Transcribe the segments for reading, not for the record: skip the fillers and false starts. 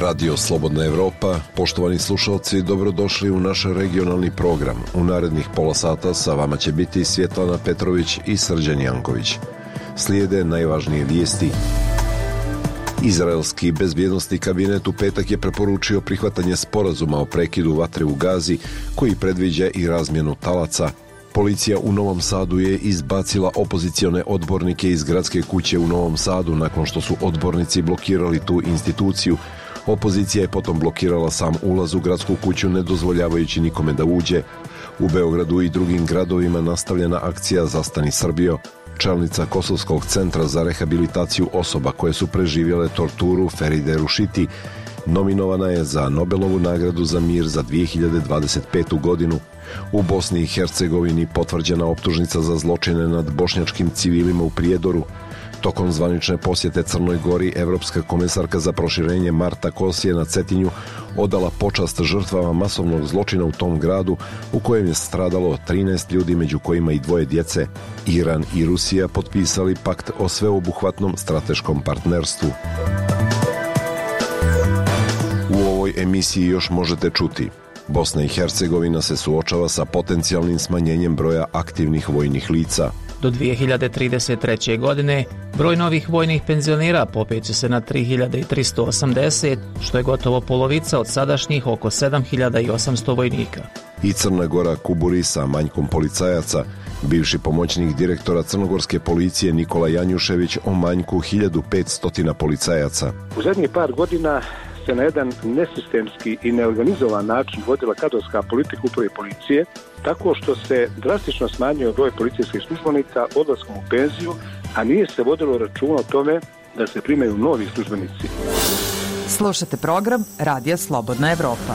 Radio Slobodna Evropa, poštovani slušalci, dobrodošli u naš regionalni program. U narednih pola sata sa vama će biti Svjetlana Petrović i Srđan Janković. Slijede najvažnije vijesti. Izraelski bezbjednosni kabinet u petak je preporučio prihvatanje sporazuma o prekidu vatre u Gazi, koji predviđa i razmjenu talaca. Policija u Novom Sadu je izbacila opozicione odbornike iz gradske kuće u Novom Sadu nakon što su odbornici blokirali tu instituciju. Opozicija je potom blokirala sam ulaz u gradsku kuću, ne dozvoljavajući nikome da uđe. U Beogradu i drugim gradovima nastavljena akcija Zastani Srbijo. Čelnica Kosovskog centra za rehabilitaciju osoba koje su preživjele torturu Feride Rušiti nominovana je za Nobelovu nagradu za mir za 2025. godinu. U Bosni i Hercegovini potvrđena optužnica za zločine nad bošnjačkim civilima u Prijedoru. Tokom zvanične posjete Crnoj Gori, Evropska komesarka za proširenje Marta Kos je na Cetinju odala počast žrtvama masovnog zločina u tom gradu, u kojem je stradalo 13 ljudi, među kojima i 2 djece. Iran i Rusija potpisali pakt o sveobuhvatnom strateškom partnerstvu. U ovoj emisiji još možete čuti: Bosna i Hercegovina se suočava sa potencijalnim smanjenjem broja aktivnih vojnih lica. Do 2033. godine broj novih vojnih penzionera popeće se na 3380, što je gotovo polovica od sadašnjih oko 7800 vojnika. I Crna Gora kuburi sa manjkom policajaca. Bivši pomoćnik direktora crnogorske policije Nikola Janjušević o manjku 1500 policajaca. U zadnjih par godina se na jedan nesistemski i neorganizovan način vodila kadrovska politika uprave policije, tako što se drastično smanjio broj policijskih službenika odlaskom u penziju, a nije se vodilo računa o tome da se primaju novi službenici. Slušate program Radija Slobodna Evropa.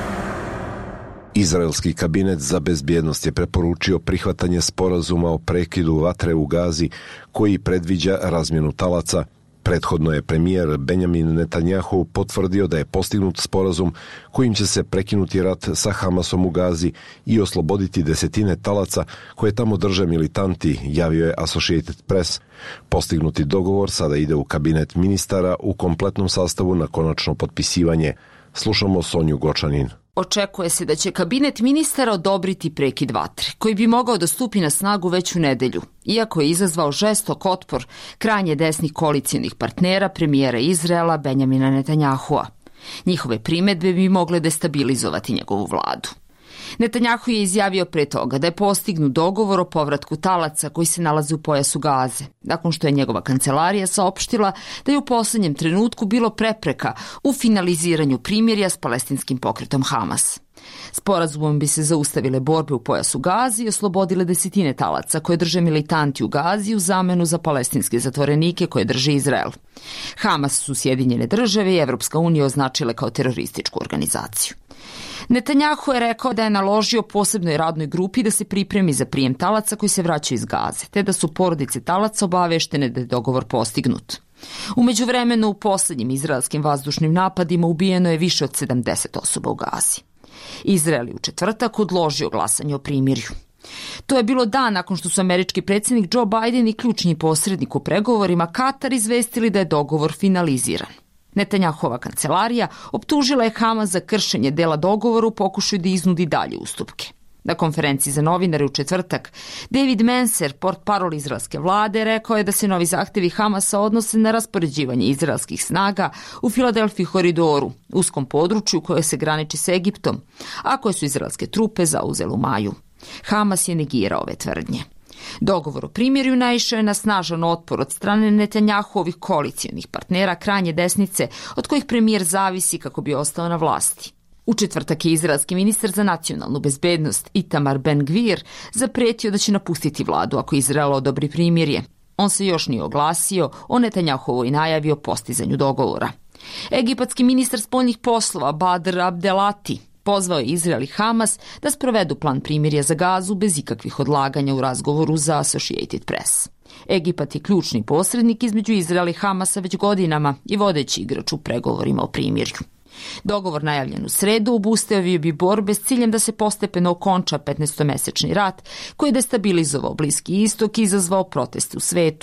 Izraelski kabinet za bezbjednost je preporučio prihvatanje sporazuma o prekidu vatre u Gazi, koji predviđa razmjenu talaca. Prethodno je premijer Benjamin Netanjahu potvrdio da je postignut sporazum kojim će se prekinuti rat sa Hamasom u Gazi i osloboditi desetine talaca koje tamo drže militanti, javio je Associated Press. Postignuti dogovor sada ide u kabinet ministara u kompletnom sastavu na konačno potpisivanje. Slušamo Sonju Gočanin. Očekuje se da će kabinet ministara odobriti prekid vatre, koji bi mogao da stupi na snagu već u nedelju, iako je izazvao žestok otpor krajnje desnih koalicijonih partnera premijera Izraela Benjamina Netanjahua. Njihove primedbe bi mogle destabilizovati njegovu vladu. Netanjahu je izjavio pre toga da je postignut dogovor o povratku talaca koji se nalaze u pojasu Gaze, nakon što je njegova kancelarija saopštila da je u posljednjem trenutku bilo prepreka u finaliziranju primirja s palestinskim pokretom Hamas. Sporazumom bi se zaustavile borbe u pojasu Gazi i oslobodile desetine talaca koje drže militanti u Gazi u zamenu za palestinske zatvorenike koje drži Izrael. Hamas su Sjedinjene države i Evropska unija označile kao terorističku organizaciju. Netanjahu je rekao da je naložio posebnoj radnoj grupi da se pripremi za prijem talaca koji se vraćaju iz Gaze, te da su porodice talaca obaveštene da je dogovor postignut. U međuvremenu, u posljednjim izraelskim vazdušnim napadima ubijeno je više od 70 osoba u Gazi. Izrael je u četvrtak odložio glasanje o primirju. To je bilo dan nakon što su američki predsjednik Joe Biden i ključni posrednik u pregovorima Katar izvestili da je dogovor finaliziran. Netanjahova kancelarija optužila je Hamas za kršenje dela dogovora u pokušaju da iznudi dalje ustupke. Na konferenciji za novinare u četvrtak, David Menser, portparol izraelske vlade, rekao je da se novi zahtevi Hamasa odnose na raspoređivanje izraelskih snaga u Filadelfiji koridoru, uskom području koje se graniči s Egiptom, a koje su izraelske trupe zauzele u maju. Hamas je negirao ove tvrdnje. Dogovor o primirju naišao je na snažan otpor od strane Netanjahuovih koalicijonih partnera krajnje desnice, od kojih premijer zavisi kako bi ostao na vlasti. U četvrtak je izraelski ministar za nacionalnu bezbednost Itamar Ben-Gvir zapretio da će napustiti vladu ako Izrael odobri primirje. On se još nije oglasio o Netanjahuovoj najavi o postizanju dogovora. Egipatski ministar spoljnih poslova Badr Abdelati pozvao je Izrael i Hamas da sprovedu plan primirja za Gazu bez ikakvih odlaganja u razgovoru za Associated Press. Egipat je ključni posrednik između Izraela i Hamasa već godinama i vodeći igrač u pregovorima o primirju. Dogovor najavljen u sredu obustavio bi borbe s ciljem da se postepeno okonča 15-mesečni rat koji je destabilizovao Bliski istok i izazvao proteste u svetu.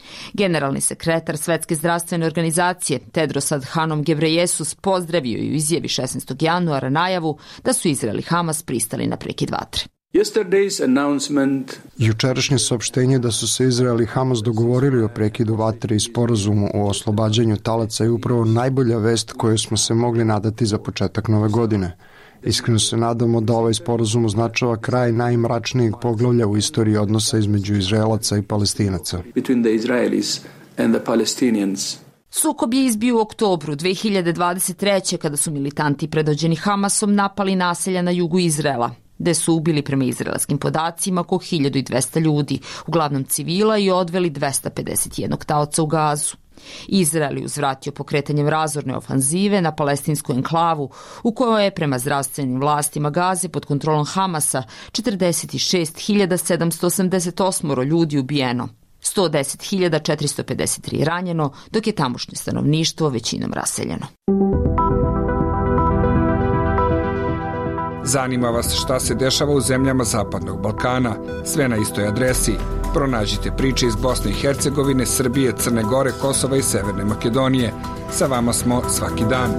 Generalni sekretar Svetske zdravstvene organizacije Tedros Adhanom Ghebreyesus pozdravio i u izjavi 16. januara najavu da su Izrael i Hamas pristali na prekid vatre. Jučerašnje saopštenje da su se Izrael i Hamas dogovorili o prekidu vatre i sporazumu o oslobađanju talaca je upravo najbolja vest koju smo se mogli nadati za početak nove godine. Iskreno se nadamo da ovaj sporazum označava kraj najmračnijeg poglavlja u istoriji odnosa između Izraelaca i Palestinaca. Sukob je izbio u oktobru 2023. kada su militanti predvođeni Hamasom napali naselja na jugu Izraela, gde su ubili prema izraelskim podacima oko 1200 ljudi, uglavnom civila, i odveli 251 taoca u Gazu. Izrael je uzvratio pokretanjem razorne ofanzive na palestinsku enklavu, u kojoj je prema zdravstvenim vlastima Gaze pod kontrolom Hamasa 46.788 ljudi ubijeno, 110.453 ranjeno, dok je tamošnje stanovništvo većinom raseljeno. Zanima vas šta se dešava u zemljama Zapadnog Balkana? Sve na istoj adresi. Pronađite priče iz Bosne i Hercegovine, Srbije, Crne Gore, Kosova i Severne Makedonije. Sa vama smo svaki dan.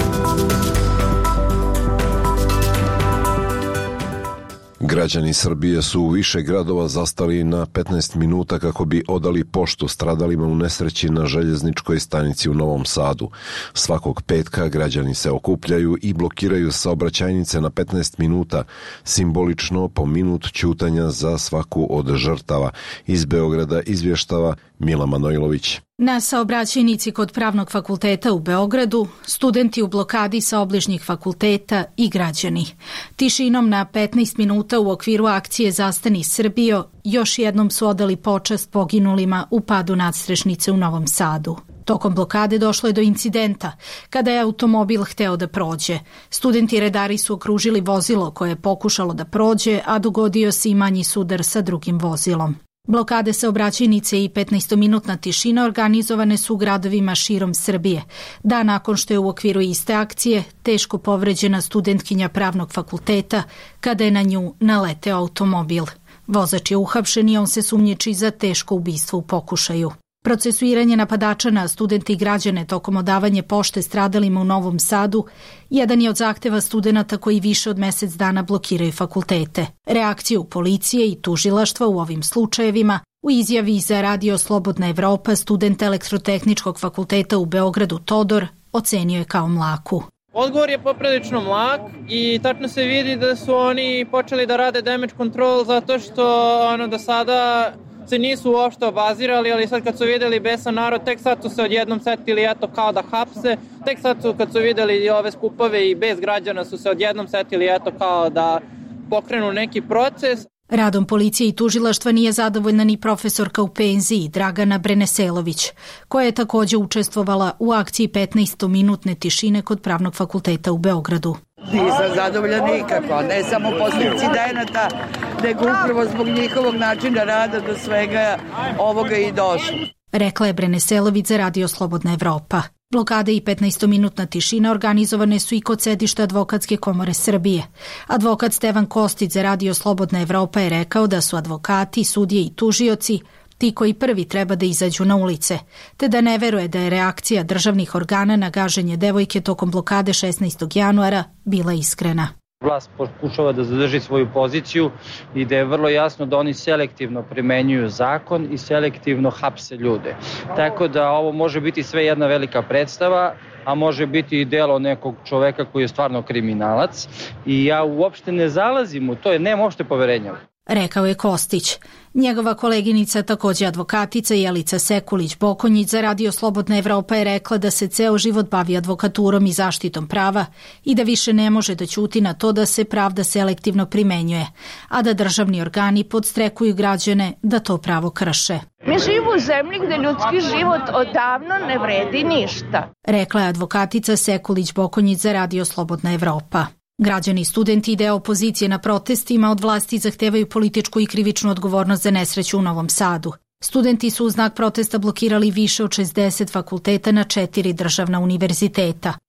Građani Srbije su u više gradova zastali na 15 minuta kako bi odali poštu stradalima u nesreći na željezničkoj stanici u Novom Sadu. Svakog petka građani se okupljaju i blokiraju saobraćajnice na 15 minuta, simbolično po minut ćutanja za svaku od žrtava. Iz Beograda izvještava Mila Manojlović. Na saobraćajnici kod Pravnog fakulteta u Beogradu, studenti u blokadi sa obližnjih fakulteta i građani. Tišinom na 15 minuta u okviru akcije Zastani Srbijo još jednom su odali počast poginulima u padu nadstrešnice u Novom Sadu. Tokom blokade došlo je do incidenta kada je automobil hteo da prođe. Studenti i redari su okružili vozilo koje je pokušalo da prođe, a dogodio se i manji sudar sa drugim vozilom. Blokade saobraćajnice i 15-minutna tišina organizovane su u gradovima širom Srbije. Dan nakon što je u okviru iste akcije teško povređena studentkinja Pravnog fakulteta kada je na nju naleteo automobil. Vozač je uhapšen i on se sumnjiči za teško ubistvo u pokušaju. Procesuiranje napadača na studente i građane tokom odavanja pošte stradalima u Novom Sadu jedan je od zahteva studenata koji više od mesec dana blokiraju fakultete. Reakciju policije i tužilaštva u ovim slučajevima u izjavi za Radio Slobodna Evropa student Elektrotehničkog fakulteta u Beogradu Todor ocenio je kao mlaku. Odgovor je poprilično mlak i tačno se vidi da su oni počeli da rade damage control zato što do sada se nisu uopšte obazirali, ali sad kad su vidjeli besan narod, tek sad su se odjednom setili kao da hapse, tek sad kad su vidjeli ove skupove i bez građana su se odjednom setili kao da pokrenu neki proces. Radom policije i tužilaštva nije zadovoljna ni profesorka u penziji Dragana Breneselović, koja je također učestvovala u akciji 15-minutne tišine kod Pravnog fakulteta u Beogradu. Nisam zadovoljna nikako, ne samo posle incidenata, nego upravo zbog njihovog načina rada do svega ovoga i došlo. Rekla je Breneselović za Radio Slobodna Evropa. Blokade i 15-minutna tišina organizovane su i kod sedišta Advokatske komore Srbije. Advokat Stevan Kostić za Radio Slobodna Evropa je rekao da su advokati, sudije i tužioci ti koji prvi treba da izađu na ulice, te da ne veruje da je reakcija državnih organa na gaženje devojke tokom blokade 16. januara bila iskrena. Vlast pokušava da zadrži svoju poziciju i da je vrlo jasno da oni selektivno primenjuju zakon i selektivno hapse ljude. Tako da ovo može biti sve jedna velika predstava, a može biti i delo nekog čoveka koji je stvarno kriminalac. I ja uopšte ne zalazim u to, nemam uopšte poverenja. Rekao je Kostić. Njegova koleginica, također advokatica Jelica Sekulić-Bokonjić za Radio Slobodna Evropa je rekla da se ceo život bavi advokaturom i zaštitom prava i da više ne može da ćuti na to da se pravda selektivno primenjuje, a da državni organi podstrekuju građane da to pravo krše. Mi živimo u zemlji gde ljudski život odavno ne vredi ništa, rekla je advokatica Sekulić-Bokonjić za Radio Slobodna Evropa. Građani, studenti i deo opozicije na protestima od vlasti zahtevaju političku i krivičnu odgovornost za nesreću u Novom Sadu. Studenti su u znak protesta blokirali više od 60 fakulteta na 4 državna univerziteta.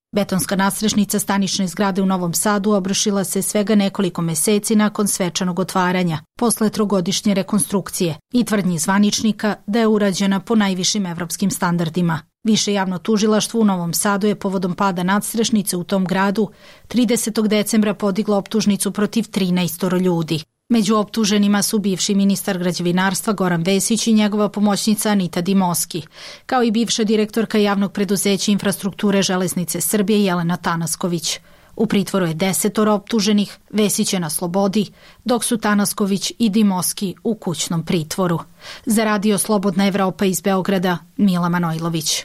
Betonska nadstrešnica stanične zgrade u Novom Sadu obrušila se svega nekoliko meseci nakon svečanog otvaranja, posle trogodišnje rekonstrukcije i tvrdnji zvaničnika da je urađena po najvišim evropskim standardima. Više javno tužilaštvo u Novom Sadu je povodom pada nadstrešnice u tom gradu 30. decembra podiglo optužnicu protiv 13 ljudi. Među optuženima su bivši ministar građevinarstva Goran Vesić i njegova pomoćnica Anita Dimoski, kao i bivša direktorka javnog preduzeća infrastrukture Železnice Srbije Jelena Tanasković. U pritvoru je 10 optuženih, Vesić je na slobodi, dok su Tanasković i Dimoski u kućnom pritvoru. Za Radio Slobodna Evropa iz Beograda, Mila Manojlović.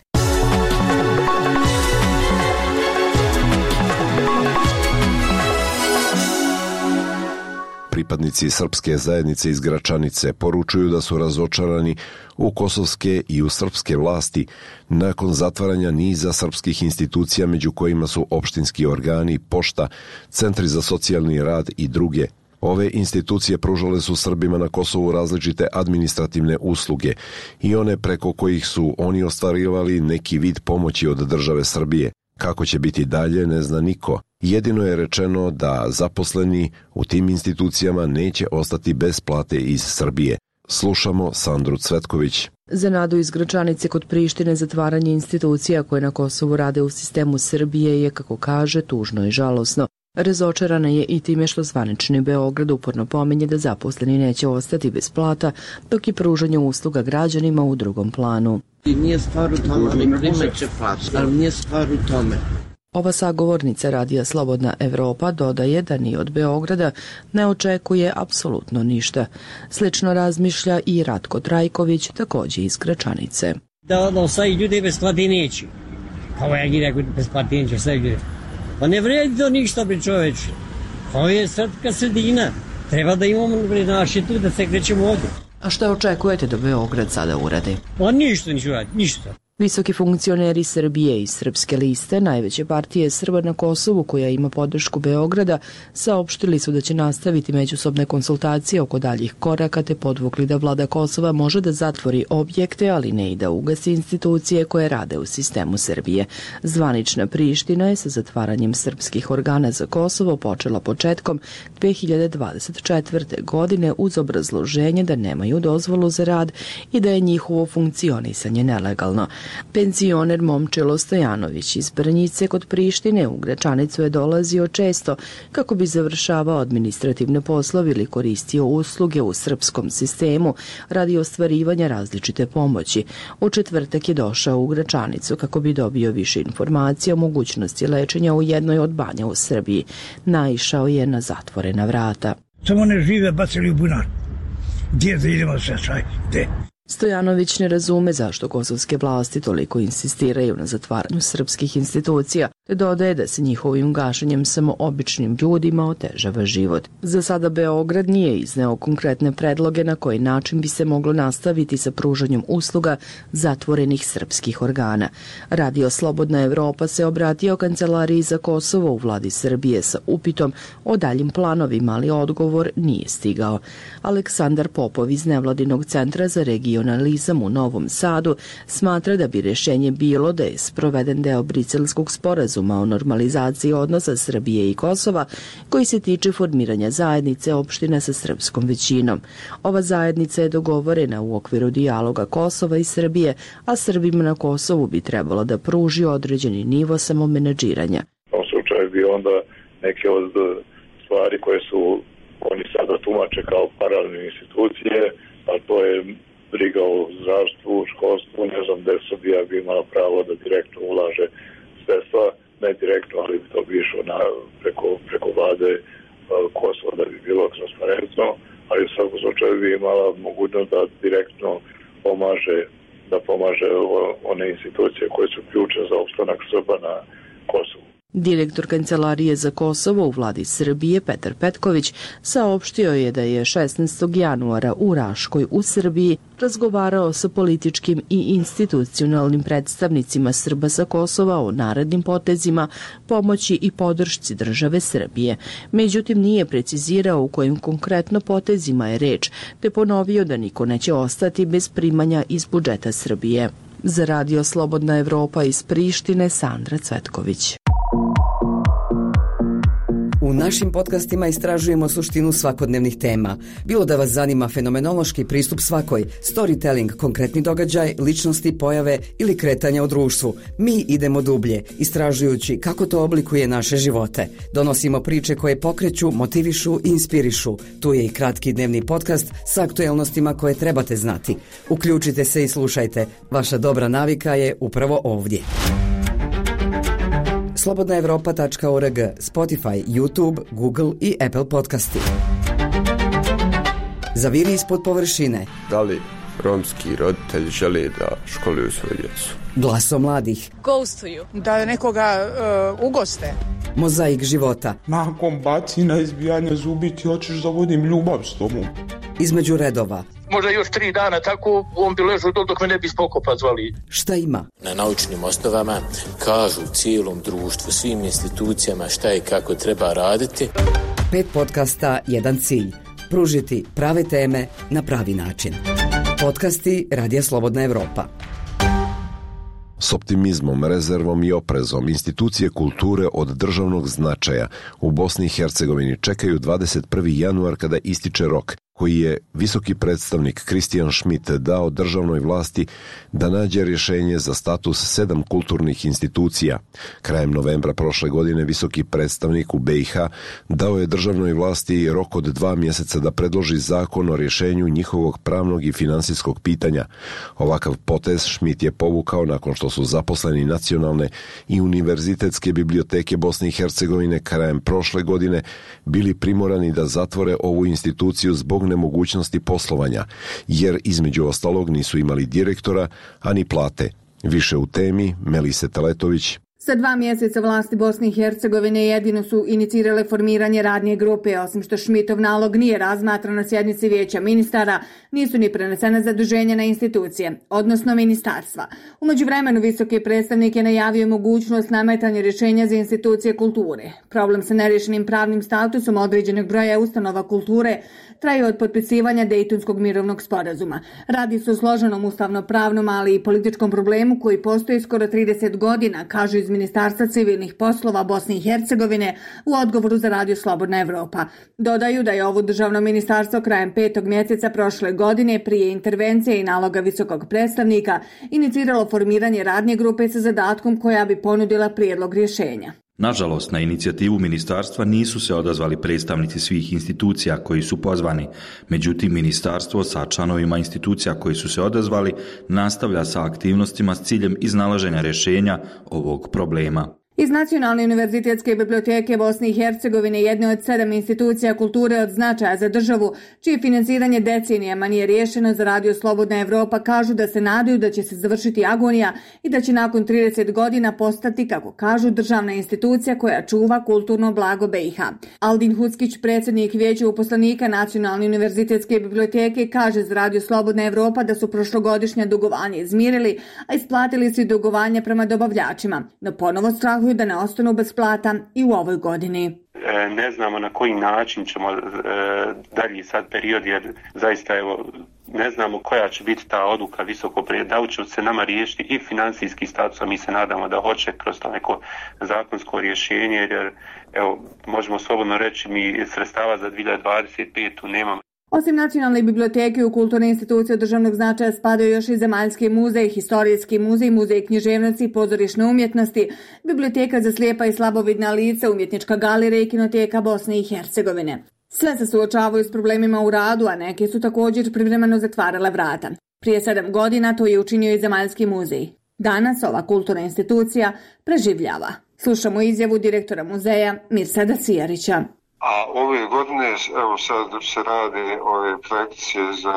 Pripadnici srpske zajednice iz Gračanice poručuju da su razočarani u kosovske i u srpske vlasti nakon zatvaranja niza srpskih institucija, među kojima su opštinski organi, pošta, centri za socijalni rad i druge. Ove institucije pružale su Srbima na Kosovu različite administrativne usluge i one preko kojih su oni ostvarivali neki vid pomoći od države Srbije. Kako će biti dalje, ne zna niko. Jedino je rečeno da zaposleni u tim institucijama neće ostati bez plate iz Srbije. Slušamo Sandru Cvetković. Za nadu iz Gračanice kod Prištine zatvaranje institucija koje na Kosovu rade u sistemu Srbije je, kako kaže, tužno i žalosno. Razočarana je i time što zvanični Beograd uporno pominje da zaposleni neće ostati bez plata, dok i pružanje usluga građanima u drugom planu. Nije stvar u tome, ali primeće platu, ali nije stvar u tome. Ova sagovornica Radija Slobodna Evropa dodaje da ni od Beograda ne očekuje apsolutno ništa. Slično razmišlja i Ratko Trajković, također iz Gračanice. Da ostaje ljudi bez plati neće. Kao ja rekao, bez plati neće ostaje ljudi. Pa ne vredi to ništa, bi čoveč. Ovo je srpska sredina. Treba da imamo naše tu da se krećemo ovdje. A šta očekujete da Beograd sada uradi? Pa ništa neće uraditi, ništa. Visoki funkcioneri Srbije i Srpske liste, najveće partije Srba na Kosovu koja ima podršku Beograda, saopštili su da će nastaviti međusobne konsultacije oko daljih koraka te podvukli da vlada Kosova može da zatvori objekte, ali ne i da ugasi institucije koje rade u sistemu Srbije. Zvanična Priština je sa zatvaranjem srpskih organa za Kosovo počela početkom 2024. godine uz obrazloženje da nemaju dozvolu za rad i da je njihovo funkcionisanje nelegalno. Penzioner Momčilo Stojanović iz Brnjice kod Prištine u Gračanicu je dolazio često kako bi završavao administrativne poslove ili koristio usluge u srpskom sistemu radi ostvarivanja različite pomoći. U četvrtak je došao u Gračanicu kako bi dobio više informacija o mogućnosti lečenja u jednoj od banja u Srbiji. Naišao je na zatvorena vrata. Samo ne žive, bacili u bunar. Gdje da idemo sve, gdje? Stojanović ne razume zašto kosovske vlasti toliko insistiraju na zatvaranju srpskih institucija, te dodaje da se njihovim gašenjem samo običnim ljudima otežava život. Za sada Beograd nije izneo konkretne predloge na koji način bi se moglo nastaviti sa pružanjem usluga zatvorenih srpskih organa. Radio Slobodna Evropa se obratio Kancelariji za Kosovo u vladi Srbije sa upitom o daljim planovima, ali odgovor nije stigao. Aleksandar Popov iz Nevladinog centra za regionalizam u Novom Sadu smatra da bi rješenje bilo da je sproveden deo Briselskog sporazuma o normalizaciji odnosa Srbije i Kosova koji se tiče formiranja zajednice opština sa srpskom većinom. Ova zajednica je dogovorena u okviru dijaloga Kosova i Srbije, a Srbima na Kosovu bi trebalo da pruži određeni nivo samomenadžiranja. U slučaju bi onda neke od stvari koje su oni sada tumače kao paralelne institucije, a to je briga o zdravstvu, školstvu, ne znam gde Srbija bi imala pravo da direktno ulaže sredstva, ne direktno, ali bi to bi išlo preko vlade Kosova da bi bilo transparentno, ali u svakom slučaju bi imala mogućnost da direktno pomaže one institucije koje su ključne za opstanak Srba na Kosovu. Direktor Kancelarije za Kosovo u vladi Srbije Petar Petković saopštio je da je 16. januara u Raškoj u Srbiji razgovarao sa političkim i institucionalnim predstavnicima Srba sa Kosova o narednim potezima, pomoći i podršci države Srbije. Međutim, nije precizirao u kojim konkretno potezima je reč, te ponovio da niko neće ostati bez primanja iz budžeta Srbije. Za Radio Slobodna Evropa iz Prištine, Sandra Cvetković. našim podcastima istražujemo suštinu svakodnevnih tema. Bilo da vas zanima fenomenološki pristup svakoj, storytelling, konkretni događaj, ličnosti, pojave ili kretanja u društvu. Mi idemo dublje, istražujući kako to oblikuje naše živote. Donosimo priče koje pokreću, motivišu i inspirišu. Tu je i kratki dnevni podcast sa aktuelnostima koje trebate znati. Uključite se i slušajte. Vaša dobra navika je upravo ovdje. slobodnaevropa.org, Spotify, YouTube, Google i Apple podcasti. Zaviri ispod površine. Da li romski roditelji žele da školuju svoju djecu? Glaso mladih. Ghostuju. Da nekoga ugoste. Mozaik života. Nakon bacina, izbijanja zubi ti hoćeš da vodim ljubav s tobom. Između redova. Možda još 3 dana tako on bi ležao dok me ne bi Spokopa zvali. Šta ima? Na naučnim osnovama kažu cijelom društvu, svim institucijama šta i kako treba raditi. 5 podcasta, jedan cilj. Pružiti prave teme na pravi način. Podcasti Radija Slobodna Evropa. S optimizmom, rezervom i oprezom institucije kulture od državnog značaja u Bosni i Hercegovini čekaju 21. januar kada ističe rok koji je visoki predstavnik Kristijan Schmidt dao državnoj vlasti da nađe rješenje za status 7 kulturnih institucija. Krajem novembra prošle godine visoki predstavnik u BiH dao je državnoj vlasti rok od 2 mjeseca da predloži zakon o rješenju njihovog pravnog i finansijskog pitanja. Ovakav potez Schmidt je povukao nakon što su zaposleni nacionalne i univerzitetske biblioteke Bosne i Hercegovine krajem prošle godine bili primorani da zatvore ovu instituciju zbog nemogućnosti poslovanja, jer između ostalog nisu imali direktora, a ni plate. Više u temi Melise Teletović. Sa 2 mjeseca vlasti Bosne i Hercegovine jedino su inicirale formiranje radne grupe, osim što Schmidtov nalog nije razmatran na sjednici vijeća ministara, nisu ni prenesena zaduženja na institucije, odnosno ministarstva. U međuvremenu visoki predstavnik je najavio mogućnost nametanja rješenja za institucije kulture. Problem sa nerješenim pravnim statusom određenog broja ustanova kulture traje od potpisivanja Dejtonskog mirovnog sporazuma. Radi se o složenom ustavno-pravnom, ali i političkom problemu koji postoji skoro 30 godina, kažu iz Ministarstva civilnih poslova Bosne i Hercegovine u odgovoru za Radio Slobodna Evropa. Dodaju da je ovo državno ministarstvo krajem 5. mjeseca prošle godine prije intervencije i naloga visokog predstavnika iniciralo formiranje radne grupe sa zadatkom koja bi ponudila prijedlog rješenja. Nažalost, na inicijativu ministarstva nisu se odazvali predstavnici svih institucija koji su pozvani. Međutim, ministarstvo sa članovima institucija koji su se odazvali nastavlja sa aktivnostima s ciljem iznalaženja rješenja ovog problema. Iz Nacionalne univerzitetske biblioteke Bosne i Hercegovine, jedne od 7 institucija kulture od značaja za državu, čije financiranje decenijama nije riješeno, za Radio Slobodna Evropa kažu da se nadaju da će se završiti agonija i da će nakon 30 godina postati, kako kažu, državna institucija koja čuva kulturno blago BiH. Aldin Huckić, predsjednik vijeća uposlenika Nacionalne univerzitetske biblioteke, kaže za Radio Slobodna Evropa da su prošlogodišnja dugovanja izmirili, a isplatili su i dugovanja prema dobavljačima, no ponovo strahuju da ne ostanu bez plata i u ovoj godini. Ne znamo na koji način ćemo dalji sad period, jer zaista ne znamo koja će biti ta odluka visoko da li će se nama riješiti i financijski status, a mi se nadamo da hoće kroz to neko zakonsko rješenje, jer možemo slobodno reći mi sredstava za 2025. nemamo. Osim Nacionalne biblioteke u kulturne institucije od državnog značaja spadaju još i Zemaljski muzej, Historijski muzej, Muzej književnosti i pozorišne umjetnosti, Biblioteka za slijepa i slabovidna lica, Umjetnička galerija i Kinoteka Bosne i Hercegovine. Sve se suočavaju s problemima u radu, a neke su također privremeno zatvarale vrata. Prije 7 godina to je učinio i Zemaljski muzej. Danas ova kulturna institucija preživljava. Slušamo izjavu direktora muzeja Mirsada Cijarića. A ove godine, sad se rade ove projekcije za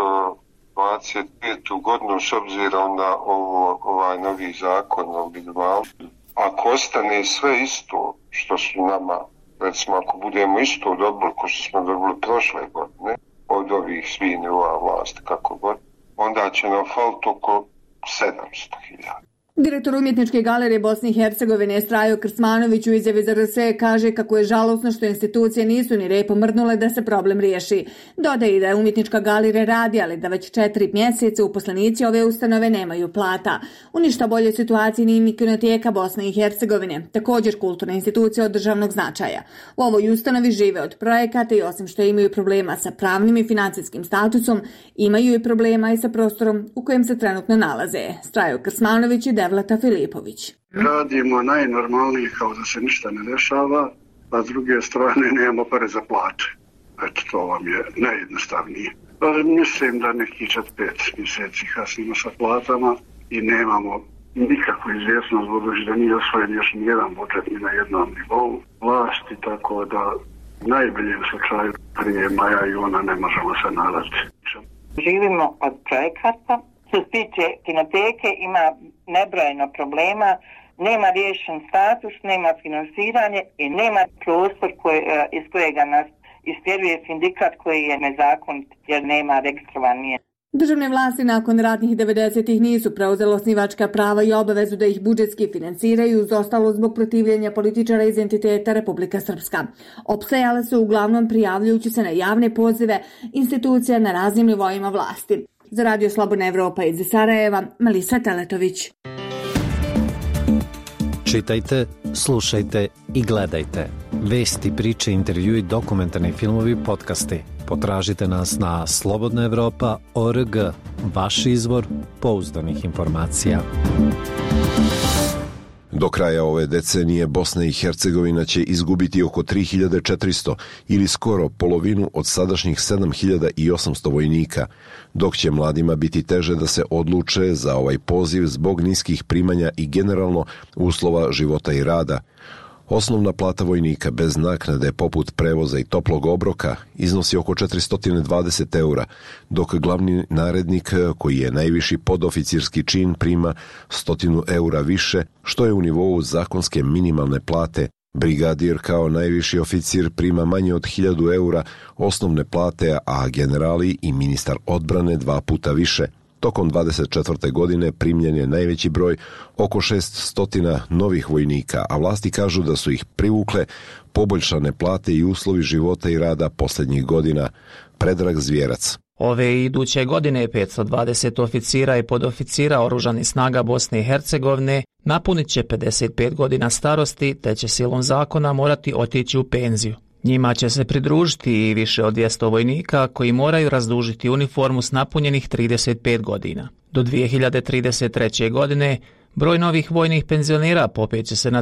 25. godinu s obzirom na ovaj novi zakon o minimalcu. Ako ostane sve isto što su nama, recimo ako budemo isto dobili kao što smo dobili prošle godine, od ovih svih nivoa vlasti kako god, onda će nam faliti oko 700.000. Direktor Umjetničke galerije Bosne i Hercegovine Strajo Krsmanović u izjavi za RS kaže kako je žalosno što institucije nisu ni repom mrdnule da se problem riješi. Dodaje da je Umjetnička galerija radi, ali da već 4 mjeseca uposlenici ove ustanove nemaju plata. U ništa boljoj situaciji ni Kinoteka Bosne i Hercegovine, također kulturna institucija od državnog značaja. U ovoj ustanovi žive od projekata i osim što imaju problema sa pravnim i financijskim statusom, imaju i problema i sa prostorom u kojem se trenutno nalaze. Strajo Krsmanović i Devleta Filipović. Radimo najnormalnije kao da se ništa ne dešava, a s druge strane nemamo pare za plate. Eto, to vam je najjednostavnije. Mislim da neki 4-5 mjeseci kasnimo sa platama i nemamo nikakvu izvjesnost, budući da nije osvojen još nijedan budžet ni na jednom nivou vlasti, tako da u najboljem slučaju prije maja i ona ne možemo se nadati. Živimo od projekata. Što se tiče Kinoteke ima nebrojeno problema, nema riješen status, nema finansiranje i nema prostor iz kojega nas istjeruje sindikat koji je nezakonit jer nema registrovan mjesto. Državne vlasti nakon ratnih 90-ih nisu preuzele osnivačka prava i obavezu da ih budžetski financiraju, uz ostalo zbog protivljenja političara iz entiteta Republika Srpska. Opstajale su uglavnom prijavljujući se na javne pozive institucija na raznim nivoima vlasti. Za Radio Slobodna Evropa iz Sarajeva, Melisa Teletović. Čitajte, slušajte i gledajte. Vesti, priče, intervjui, dokumentarni filmovi, podcasti. Potražite nas na slobodnaevropa.org, vaš izvor pouzdanih informacija. Do kraja ove decenije Bosna i Hercegovina će izgubiti oko 3400 ili skoro polovinu od sadašnjih 7800 vojnika, dok će mladima biti teže da se odluče za ovaj poziv zbog niskih primanja i generalno uslova života i rada. Osnovna plata vojnika bez naknade poput prevoza i toplog obroka iznosi oko 420 eura, dok glavni narednik koji je najviši podoficirski čin prima 100 eura više, što je u nivou zakonske minimalne plate. Brigadir kao najviši oficir prima manje od 1000 eura osnovne plate, a generali i ministar odbrane 2 puta više. Tokom 24. godine primljen je najveći broj, oko 600 novih vojnika, a vlasti kažu da su ih privukle poboljšane plate i uslovi života i rada posljednjih godina. Predrag Zvjerac. Ove i iduće godine 520 oficira i podoficira Oružanih snaga Bosne i Hercegovine napunit će 55 godina starosti, te će silom zakona morati otići u penziju. Njima će se pridružiti i više od 200 vojnika koji moraju razdužiti uniformu s napunjenih 35 godina. Do 2033. godine broj novih vojnih penzionera popeće se na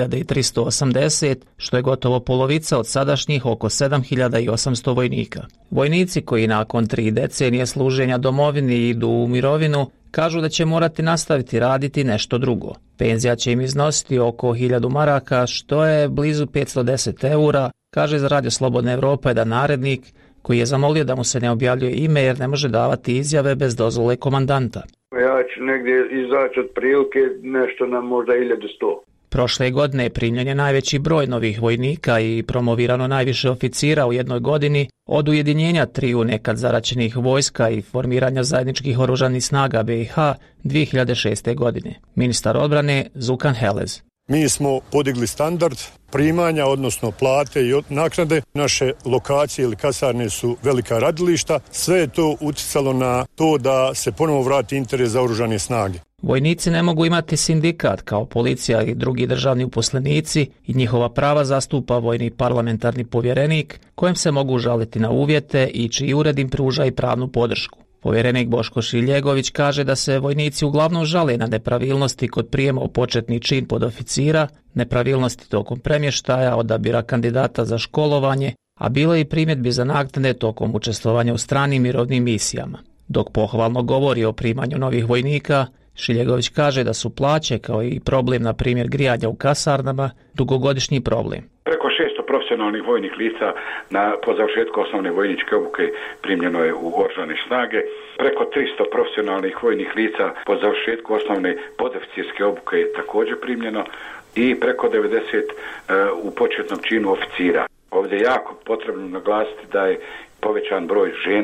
3380, što je gotovo polovica od sadašnjih oko 7800 vojnika. Vojnici koji nakon 3 decenije služenja domovini idu u mirovinu kažu da će morati nastaviti raditi nešto drugo. Penzija će im iznositi oko 1000 maraka, što je blizu 510 eura, kaže za Radio Slobodna Evropa jedan narednik koji je zamolio da mu se ne objavljuje ime jer ne može davati izjave bez dozvole komandanta. Ja ću negdje izaći od prilike nešto na možda 1100. Prošle godine primljen je najveći broj novih vojnika i promovirano najviše oficira u jednoj godini od ujedinjenja 3 nekad zaraćenih vojska i formiranja zajedničkih oružanih snaga BiH 2006. godine. Ministar odbrane Zukan Helez. Mi smo podigli standard primanja, odnosno plate i naknade. Naše lokacije ili kasarne su velika radilišta. Sve je to utjecalo na to da se ponovo vrati interes za oružane snage. Vojnici ne mogu imati sindikat kao policija i drugi državni uposlenici i njihova prava zastupa vojni parlamentarni povjerenik kojem se mogu žaliti na uvjete i čiji ured im pruža i pravnu podršku. Povjerenik Boško Šiljegović kaže da se vojnici uglavnom žale na nepravilnosti kod prijema u početni čin podoficira, nepravilnosti tokom premještaja, odabira kandidata za školovanje, a bilo je i primjedbi za naknade tokom učestvovanja u stranim mirovnim misijama. Dok pohvalno govori o primanju novih vojnika, Šiljegović kaže da su plaće kao i problem, na primjer grijanja u kasarnama, dugogodišnji problem. Preko 600 profesionalnih vojnih lica po završetku osnovne vojničke obuke primljeno je u oružane snage. Preko 300 profesionalnih vojnih lica po završetku osnovne podoficirske obuke je također primljeno i preko 90 u početnom činu oficira. Ovdje je jako potrebno naglasiti da je povećan broj žena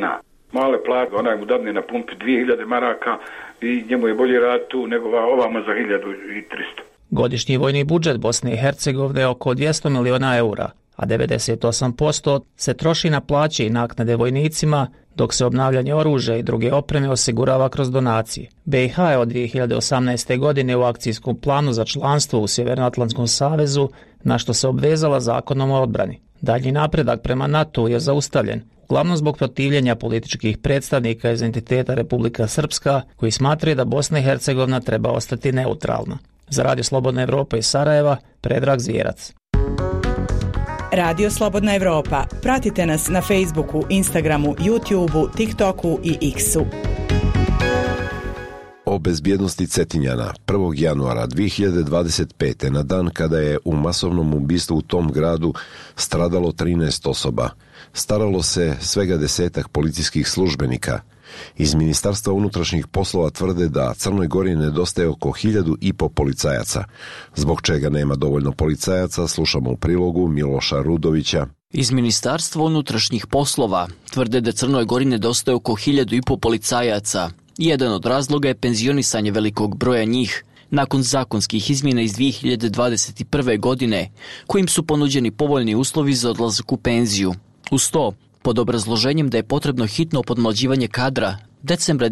Male plate, onaj mu dadne na pumpi 2000 maraka i njemu je bolje rad tu nego ovamo za 1300. Godišnji vojni budžet Bosne i Hercegovine je oko 200 miliona eura, a 98% se troši na plaće i naknade vojnicima, dok se obnavljanje oružja i druge opreme osigurava kroz donacije. BiH je od 2018. godine u akcijskom planu za članstvo u Sjevernoatlantskom savezu, na što se obvezala zakonom o odbrani. Dalji napredak prema NATO je zaustavljen, uglavnom zbog protivljenja političkih predstavnika iz entiteta Republika Srpska, koji smatraju da Bosna i Hercegovina treba ostati neutralna. Za Radio Slobodna Evropa iz Sarajeva, Predrag Zvijerac. Radio Slobodna Evropa. Pratite nas na Facebooku, Instagramu, YouTubeu, TikToku i X-u. O bezbjednosti Cetinjana 1. januara 2025. na dan kada je u masovnom ubistvu u tom gradu stradalo 13 osoba. Staralo se svega 10 policijskih službenika. Iz Ministarstva unutrašnjih poslova tvrde da Crnoj Gori nedostaje oko 1500 policajaca. Zbog čega nema dovoljno policajaca, slušamo u prilogu Miloša Rudovića. Iz Ministarstva unutrašnjih poslova tvrde da Crnoj Gori nedostaje oko 1500 policajaca. Jedan od razloga je penzionisanje velikog broja njih, nakon zakonskih izmjena iz 2021. godine, kojim su ponuđeni povoljni uslovi za odlazak u penziju. Uz to, pod obrazloženjem da je potrebno hitno podmlađivanje kadra, decembra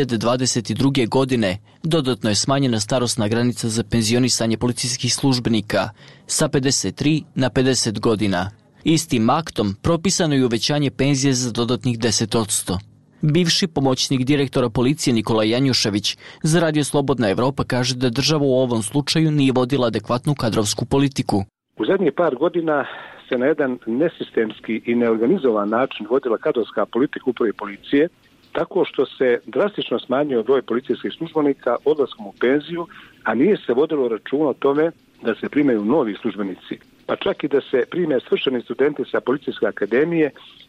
2022. godine dodatno je smanjena starosna granica za penzionisanje policijskih službenika sa 53 na 50 godina. Istim aktom propisano je uvećanje penzije za dodatnih 10%. Bivši pomoćnik direktora policije Nikola Janjušević za Radio Slobodna Evropa kaže da država u ovom slučaju nije vodila adekvatnu kadrovsku politiku. U zadnjih par godina se na jedan nesistemski i neorganizovan način vodila kadrovska politika uprave policije, tako što se drastično smanjio broj policijskih službenika odlaskom u penziju, a nije se vodilo računa o tome da se primaju novi službenici. Pa čak i da se prime svršeni studenti sa policijske akademije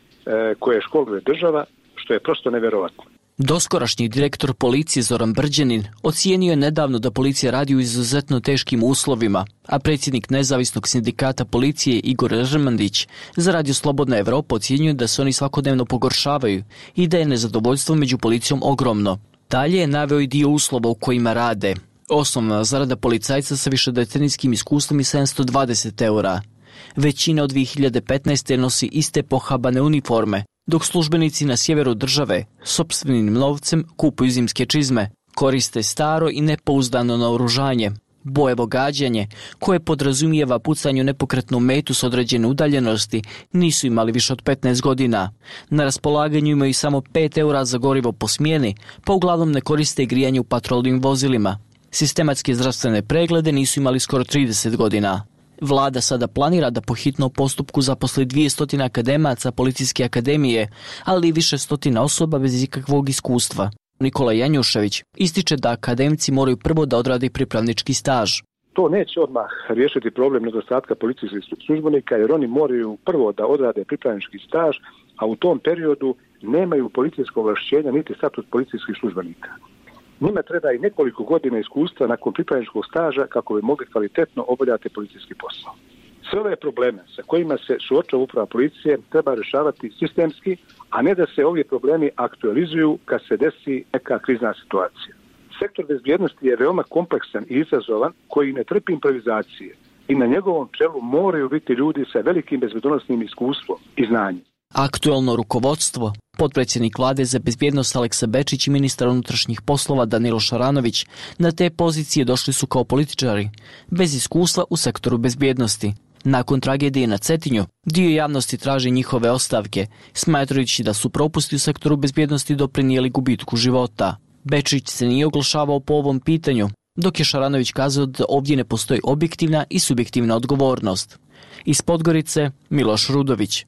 koje školuje država, što je prosto neverovatno. Doskorašnji direktor policije Zoran Brđanin ocijenio je nedavno da policija radi u izuzetno teškim uslovima, a predsjednik nezavisnog sindikata policije Igor Rmandić za Radio Slobodna Evropa ocijenio da se oni svakodnevno pogoršavaju i da je nezadovoljstvo među policijom ogromno. Dalje je naveo i dio uslova u kojima rade. Osnovna zarada policajca sa višedecenijskim iskustvom je 720 eura. Većina od 2015. nosi iste pohabane uniforme, dok službenici na sjeveru države sopstvenim novcem kupuju zimske čizme, koriste staro i nepouzdano naoružanje, bojevo gađanje, koje podrazumijeva pucanje u nepokretnu metu s određene udaljenosti, nisu imali više od 15 godina. Na raspolaganju imaju samo 5 eura za gorivo po smjeni, pa uglavnom ne koriste grijanje u patrolnim vozilima. Sistematske zdravstvene preglede nisu imali skoro 30 godina. Vlada sada planira da po hitnom postupku zaposli 200 akademaca policijske akademije, ali i više stotina osoba bez ikakvog iskustva. Nikola Janjušević ističe da akademci moraju prvo da odrade pripravnički staž. To neće odmah riješiti problem nedostatka policijskih službenika, jer oni moraju prvo da odrade pripravnički staž, a u tom periodu nemaju policijsko ovlašćenja niti statut policijskih službenika. Njima treba i nekoliko godina iskustva nakon pripravničkog staža kako bi mogli kvalitetno obavljati policijski posao. Sve ove probleme sa kojima se suočava uprava policije treba rješavati sistemski, a ne da se ovi problemi aktualizuju kad se desi neka krizna situacija. Sektor bezbjednosti je veoma kompleksan i izazovan koji ne trpi improvizacije i na njegovom čelu moraju biti ljudi sa velikim bezbjednosnim iskustvom i znanjem. Aktuelno rukovodstvo, potpredsjednik vlade za bezbjednost Aleksa Bečić i ministar unutrašnjih poslova Danilo Šaranović na te pozicije došli su kao političari, bez iskustva u sektoru bezbjednosti. Nakon tragedije na Cetinju, dio javnosti traži njihove ostavke, smatrajući da su propusti u sektoru bezbjednosti doprinijeli gubitku života. Bečić se nije oglašavao po ovom pitanju, dok je Šaranović kazao da ovdje ne postoji objektivna i subjektivna odgovornost. Iz Podgorice, Miloš Rudović.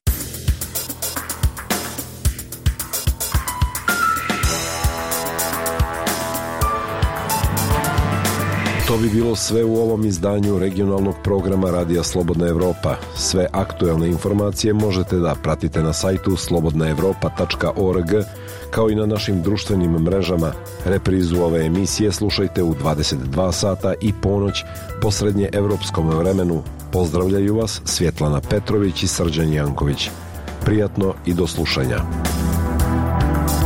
To bi bilo sve u ovom izdanju regionalnog programa Radija Slobodna Evropa. Sve aktuelne informacije možete da pratite na sajtu slobodnaevropa.org, kao i na našim društvenim mrežama. Reprizu ove emisije slušajte u 22 sata i ponoć po srednje evropskom vremenu. Pozdravljaju vas Svjetlana Petrović i Srđan Janković. Prijatno i do slušanja.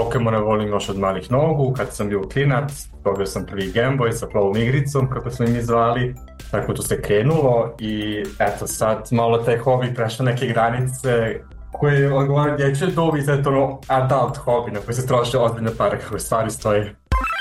Pokemone volim još od malih nogu, kad sam bio klinac, dobio sam prvi Game Boy sa plavom igricom, kako smo im zvali, tako to se krenulo i eto sad malo taj hobi prešao neke granice koje odgovaraju dječje dobi, sad je to ono adult hobi na koji se troše ozbiljne pare kako stvari stoje.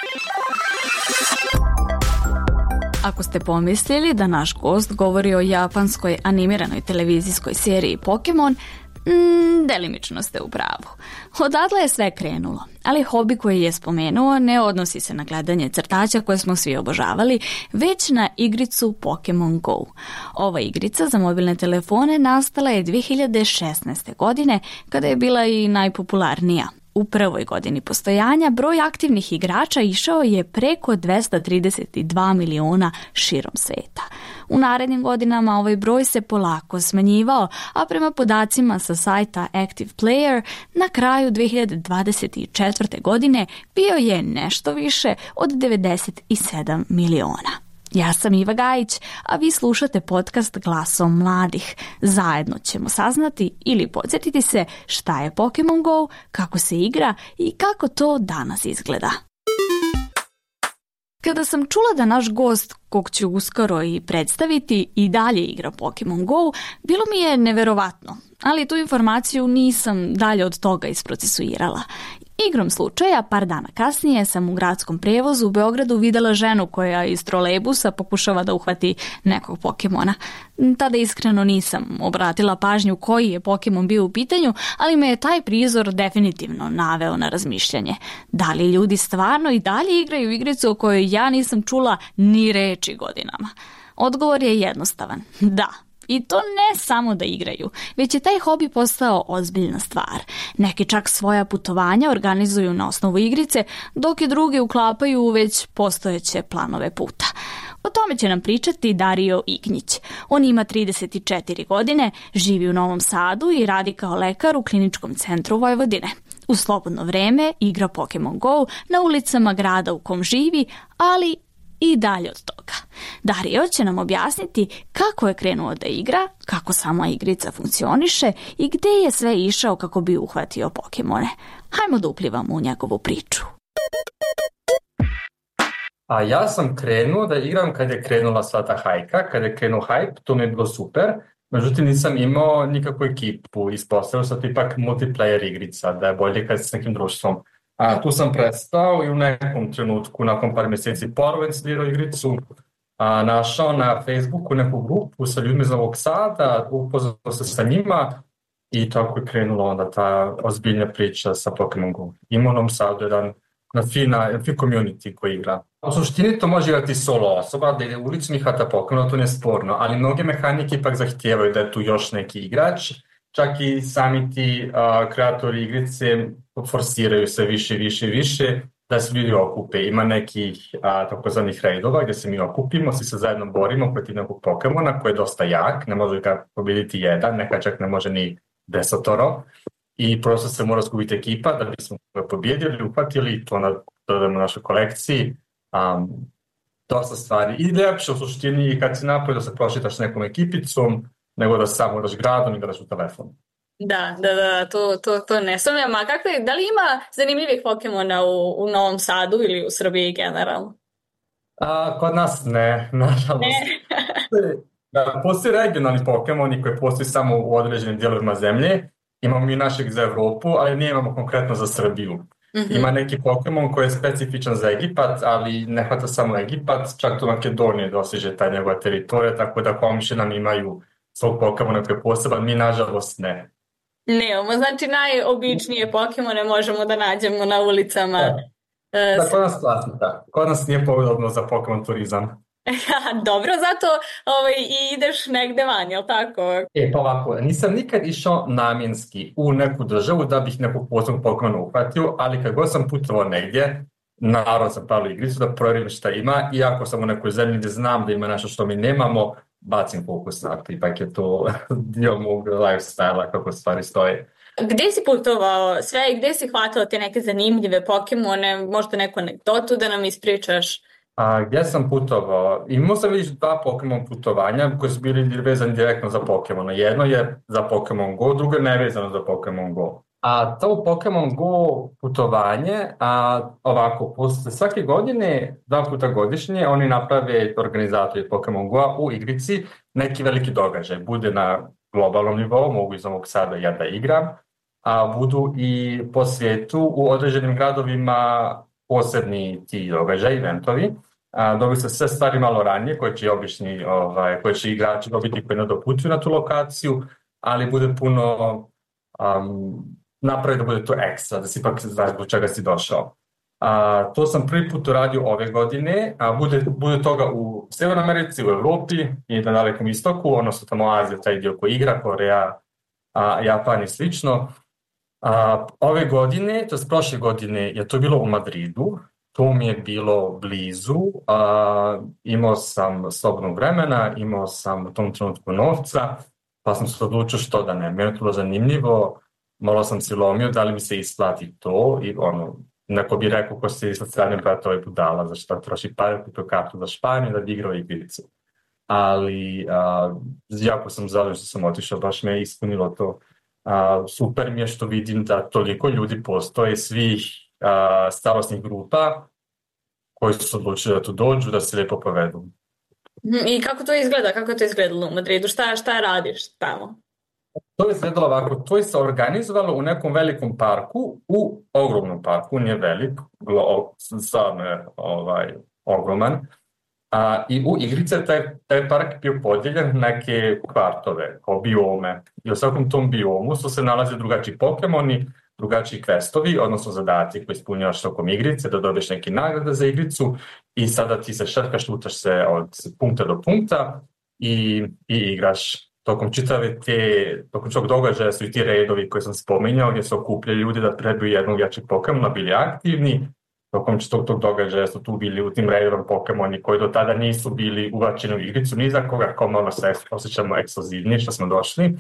Ako ste pomislili da naš gost govori o japanskoj animiranoj televizijskoj seriji Pokemon, delimično ste u pravu. Odatle je sve krenulo, ali hobi koji je spomenuo ne odnosi se na gledanje crtaća koje smo svi obožavali, već na igricu Pokemon Go. Ova igrica za mobilne telefone nastala je 2016. godine, kada je bila i najpopularnija. U prvoj godini postojanja broj aktivnih igrača išao je preko 232 miliona širom sveta. U narednim godinama ovaj broj se polako smanjivao, a prema podacima sa sajta Active Player na kraju 2024. godine bio je nešto više od 97 miliona. Ja sam Iva Gajić, a vi slušate podcast Glasom mladih. Zajedno ćemo saznati ili podsjetiti se šta je Pokemon Go, kako se igra i kako to danas izgleda. Kada sam čula da naš gost, kog ću uskoro i predstaviti, i dalje igra Pokemon Go, bilo mi je neverovatno, ali tu informaciju nisam dalje od toga isprocesuirala. Igrom slučaja, par dana kasnije sam u gradskom prevozu u Beogradu videla ženu koja iz trolejbusa pokušava da uhvati nekog Pokemona. Tada iskreno nisam obratila pažnju koji je Pokemon bio u pitanju, ali me je taj prizor definitivno naveo na razmišljanje. Da li ljudi stvarno i dalje igraju igricu o kojoj ja nisam čula ni reči godinama? Odgovor je jednostavan. Da. I to ne samo da igraju, već je taj hobi postao ozbiljna stvar. Neki čak svoja putovanja organizuju na osnovu igrice, dok i drugi uklapaju u već postojeće planove puta. O tome će nam pričati Dario Ignjić. On ima 34 godine, živi u Novom Sadu i radi kao lekar u Kliničkom centru Vojvodine. U slobodno vreme igra Pokemon Go na ulicama grada u kom živi, ali i dalje od toga. Dario će nam objasniti kako je krenuo da igra, kako sama igrica funkcioniše i gde je sve išao kako bi uhvatio Pokemone. Hajmo da uplivamo u njegovu priču. A ja sam krenuo da igram kad je krenula sva ta hajka, kad je krenuo hype, to mi je bilo super. Međutim, nisam imao nikakvu ekipu, ispostavio sam ipak multiplayer igrica, da je bolje kad s nekim društvom. A tu sam prestao i u nekom trenutku, nakon par mjeseci ponovo instalirao igricu, našao na Facebooku neku grupu sa ljudima iz Novog Sada, upoznao se sa njima i tako je krenula onda ta ozbiljna priča sa Pokemon Go. Ima u Novom Sadu jedan fin community koji igra. U suštini to može igrati solo osoba, da je ulicu mi hvata Pokemon, to nije sporno, ali mnoge mehanike ipak zahtijevaju da je tu još neki igrač. Čak i sami ti kreatori igrice forsiraju se više, da se ljudi okupe. Ima nekih takozvanih raidova gdje se mi okupimo, svi se zajedno borimo protiv nekog Pokemona koji je dosta jak, ne može ga pobjediti jedan, neka čak ne može ni 10. I prosto se mora skupiti ekipa da bismo ga pobjedili, uhvatili i to dodamo našoj kolekciji. Dosta stvari. I ljepše u suštini kad si napoj da se prošitaš s nekom ekipicom, nego da samo moraš gradom i gledaš u telefonu. Da, to ne sumnjam. A da li ima zanimljivih Pokemona u Novom Sadu ili u Srbiji generalno? Kod nas ne, nažalost. Postoji regionalni Pokemoni koji postoji samo u određenim dijelovima zemlje. Imamo i našeg za Evropu, ali nije imamo konkretno za Srbiju. Mm-hmm. Ima neki Pokemon koji je specifičan za Egipat, ali ne hvata samo Egipat, čak to Makedonije dostiže ta njegova teritorija, tako da komši nam imaju svog Pokemona koji je poseban, mi nažalost ne. Nemamo, znači najobičnije Pokemone možemo da nađemo na ulicama. Da, kod nas klasnika. Kod nas nije podobno za Pokemon turizam. Dobro, zato i ideš negde van, jel tako? Pa ovako, nisam nikad išao namjenski u neku državu da bih nekog posebnog Pokemona uhvatio, ali kad god sam putovao negdje, naravno sam pravio igricu da provjerim šta ima, i ako sam u nekoj zemlji gdje znam da ima nešto što mi nemamo, bacim fokus na to, ipak je to dio mog lifestyle-a kako stvari stoje. Gdje si putovao sve i gdje si hvatao te neke zanimljive Pokemone, možda neku anegdotu da nam ispričaš? Gdje sam putovao? Imao sam već 2 Pokemon putovanja koji su bili vezani direktno za Pokemona. Jedno je za Pokemon Go, drugo je nevezano za Pokemon Go. A to Pokemon Go putovanje, ovako, posle svake godine, 2 puta godišnje, oni naprave, organizatori Pokemon Go u igrici, neki veliki događaj. Bude na globalnom nivou, mogu iz Novog Sada ja da igram, a budu i po svijetu u određenim gradovima posebni ti događaj, eventovi. Dobiju se sve stvari malo ranije, koje će igrači dobiti koji ne doputuju na tu lokaciju, ali bude puno napravi da bude to ekstra, da si ipak znaš zbog čega si došao. To sam prvi put uradio ove godine, bude toga u Severnoj Americi, u Evropi i na Dalekom istoku, odnosno tamo Azija, taj dio koji igra, Koreja, Japan i slično. Ove godine, to je prošle godine, je to bilo u Madridu, to mi je bilo blizu, imao sam slobodnog vremena, imao sam u tom trenutku novca, pa sam se odlučio što da ne. Meni je to bilo zanimljivo, malo sam si lomio da li mi se isplati to i neko bi rekao ko se sa strane brata ovaj budala, za što troši pare, kupio kartu za Španiju da bi igrao igricu. Ali jako sam zadovoljan što sam otišao, baš me je ispunilo to. Super mi je što vidim da toliko ljudi postoje, svih starosnih grupa koji su odlučili da tu dođu, da se lijepo povedu. I kako to izgleda? Kako je to izgledalo u Madridu? Šta radiš tamo? To je izgledalo ovako, to je se organizovalo u nekom velikom parku, u ogromnom parku, nije velik, stvarno je ogroman. I u igrice taj park je bio podijeljen neke kvartove, kao biome. I u svakom tom biomu su se nalaze drugačiji Pokemoni, drugačiji questovi, odnosno zadaci koji ispunjavaš tokom igrice, da dobiješ neki nagrade za igricu i sada ti se šetkaš, lutaš se od punkta do punkta i igraš. Tokom tog događaja su i ti redovi koje sam spominjao, gdje se okupljaju ljudi da trebaju jednog jačeg Pokemona, bili aktivni. Tokom tog događaja su tu bili u tim redovim Pokemoni koji do tada nisu bili uvačeni u igricu, ni za koga, kao malo se osjećamo ekskluzivni što smo došli.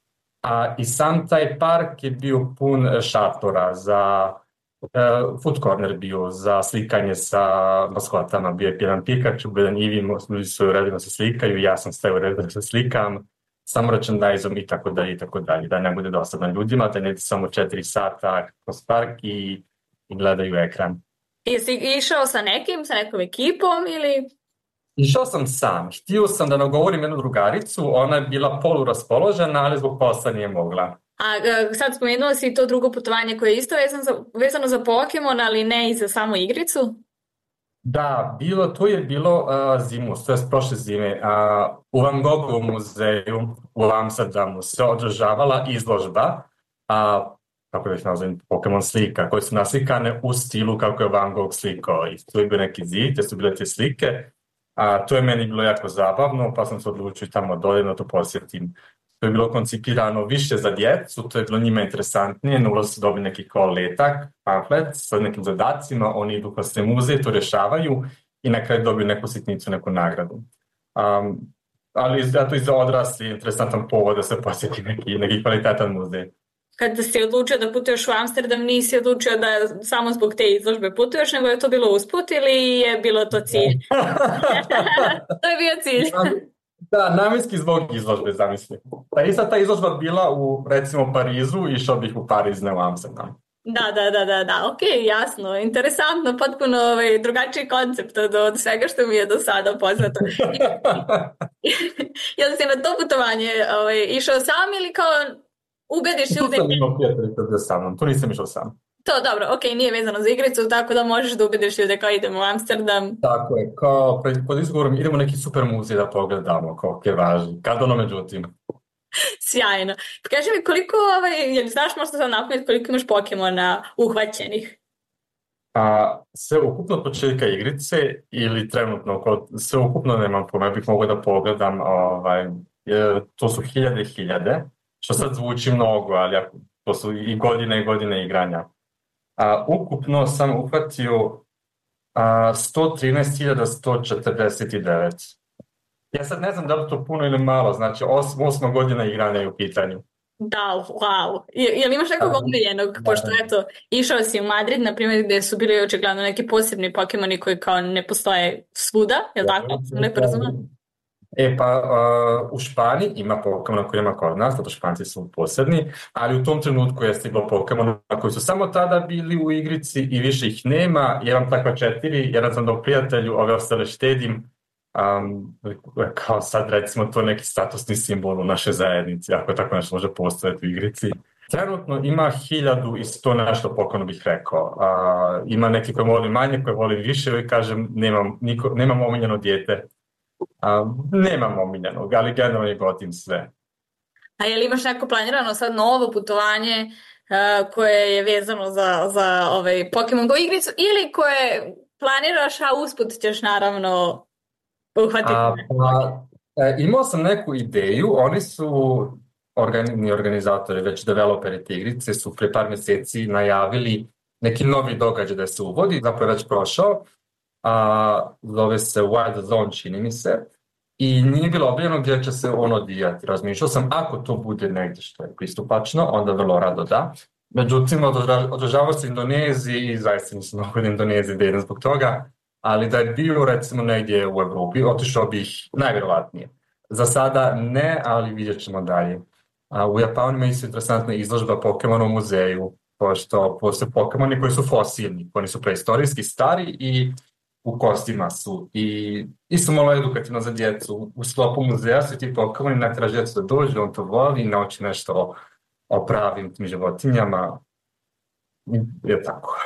I sam taj park je bio pun šatora za food corner bio, za slikanje sa maskotama. Bio je jedan Pikachu, bio jedan Eevee, ljudi su u redu da se slikaju, ja sam stavio u redu da se slikam, sa merchandise-om i tako dalje, da ne bude dosadno ljudima, da ne samo 4 sata kroz park i gledaju ekran. Jesi išao sa nekom ekipom ili? Išao sam sam. Htio sam da nagovorim jednu drugaricu, ona je bila poluraspoložena, ali zbog posla nije mogla. Sad spomenuo si to drugo putovanje koje je isto vezano za Pokemon, ali ne i za samu igricu? Da, to je bilo zimus, to je prošle zime. U Van Gogovom muzeju u Amsterdamu se održavala izložba, kako bih nazvao, Pokemon slika, koje su naslikane u stilu kako je Van Gogh slikao. I tu je bio neki zid, gdje su bile te slike. To je meni bilo jako zabavno, pa sam se odlučio tamo dovoljno to posjetim. To je bilo koncipirano više za djecu, to je bilo njima interesantnije, na ulazu su dobili neki kao letak, pamflet sa nekim zadacima, oni idu kroz te muzeje, to rješavaju i na kraju dobiju neku sitnicu, neku nagradu. Ali zato i za odrasli interesantan povod da se posjeti neki kvalitetan muzej. Kada si odlučio da putuješ u Amsterdam, nisi odlučio da samo zbog te izložbe putuješ, nego je to bilo usput ili je bilo to cilj? To je bio cilj. Da, namjenski zbog izložbe, zamisli. I sad ta izložba bila u, recimo, Parizu, išao bih u Pariz, ne u Amsterdam. Da, ok, jasno, interesantno, potpuno drugačiji koncept od svega što mi je do sada poznato. Jel si na to putovanje išao sam ili kao ubediš ljude? Tu sam imao prijateljica da sa mnom, tu nisam išao sam. To dobro, ok, nije vezano za igricu, tako da možeš da ubediš ljude kao idemo u Amsterdam. Tako je, kao pod izgovorom idemo neki super muzej da pogledamo, kao je važno, kad ono međutim. Sjajno. Kaži mi koliko, jel znaš možda sad napamet koliko imaš Pokemona uhvaćenih? Sve ukupno od početka igrice ili trenutno, sve ukupno nemam pojma, bih mogao da pogledam, to su hiljade, što sad zvuči mnogo, ali to su i godine igranja. Ukupno sam uhvatio 113.149. Ja sad ne znam da li to puno ili malo, znači 8 godina igranja je u pitanju. Da, wow. Jel imaš nekog omiljenog, pošto eto, išao si u Madrid, na primjer, gdje su bili očigledno neki posebni Pokemoni koji kao ne postoje svuda, jel tako? Ne porazumem? U Španiji ima Pokemona koji ima kod nas, zato Španci su posebni, ali u tom trenutku je stiglo Pokemona koji su samo tada bili u igrici i više ih nema. Ja imam takva 4, jedan sam dao prijatelju, ove ostale štedim. Kao sad recimo to neki statusni simbol u našoj zajednici, ako tako nešto može postojati u igrici. Trenutno ima 1100 nešto Pokemona bih rekao. Ima neki koji voli manje, koji voli više i kažem nemam omiljeno dijete. Nemam omiljenog, ali generalno je gotim sve. A je li imaš neko planirano sad novo putovanje koje je vezano za ovaj Pokemon Go igricu ili koje planiraš, a usput ćeš naravno uhvatiti? Imao sam neku ideju, oni su organizatori, već developeri te igrice su pre par mjeseci najavili neki novi događaj da se uvodi, zapravo je već prošao. Zove se Wild Zone, čini mi se, i nije bilo objavljeno gdje će se on odvijati. Razmišljao sam, ako to bude negdje što je pristupačno, onda vrlo rado da. Međutim, održavao se Indoneziji i zaista nisam mogu da Indoneziji da idem zbog toga, ali da je bio recimo negdje u Evropi, otišao bih najvjerovatnije. Za sada ne, ali vidjet ćemo dalje. U Japanu ima isto interesantna izložba Pokemona u muzeju, pošto postoje Pokemoni koji su fosilni, oni su preistorijski stari i u kostima su. I su malo edukativno za djecu. U sklopu muzeja su ti Pokemoni, natjeraš djecu da dođu, on to voli i nauči nešto o pravim tim životinjama. Je tako.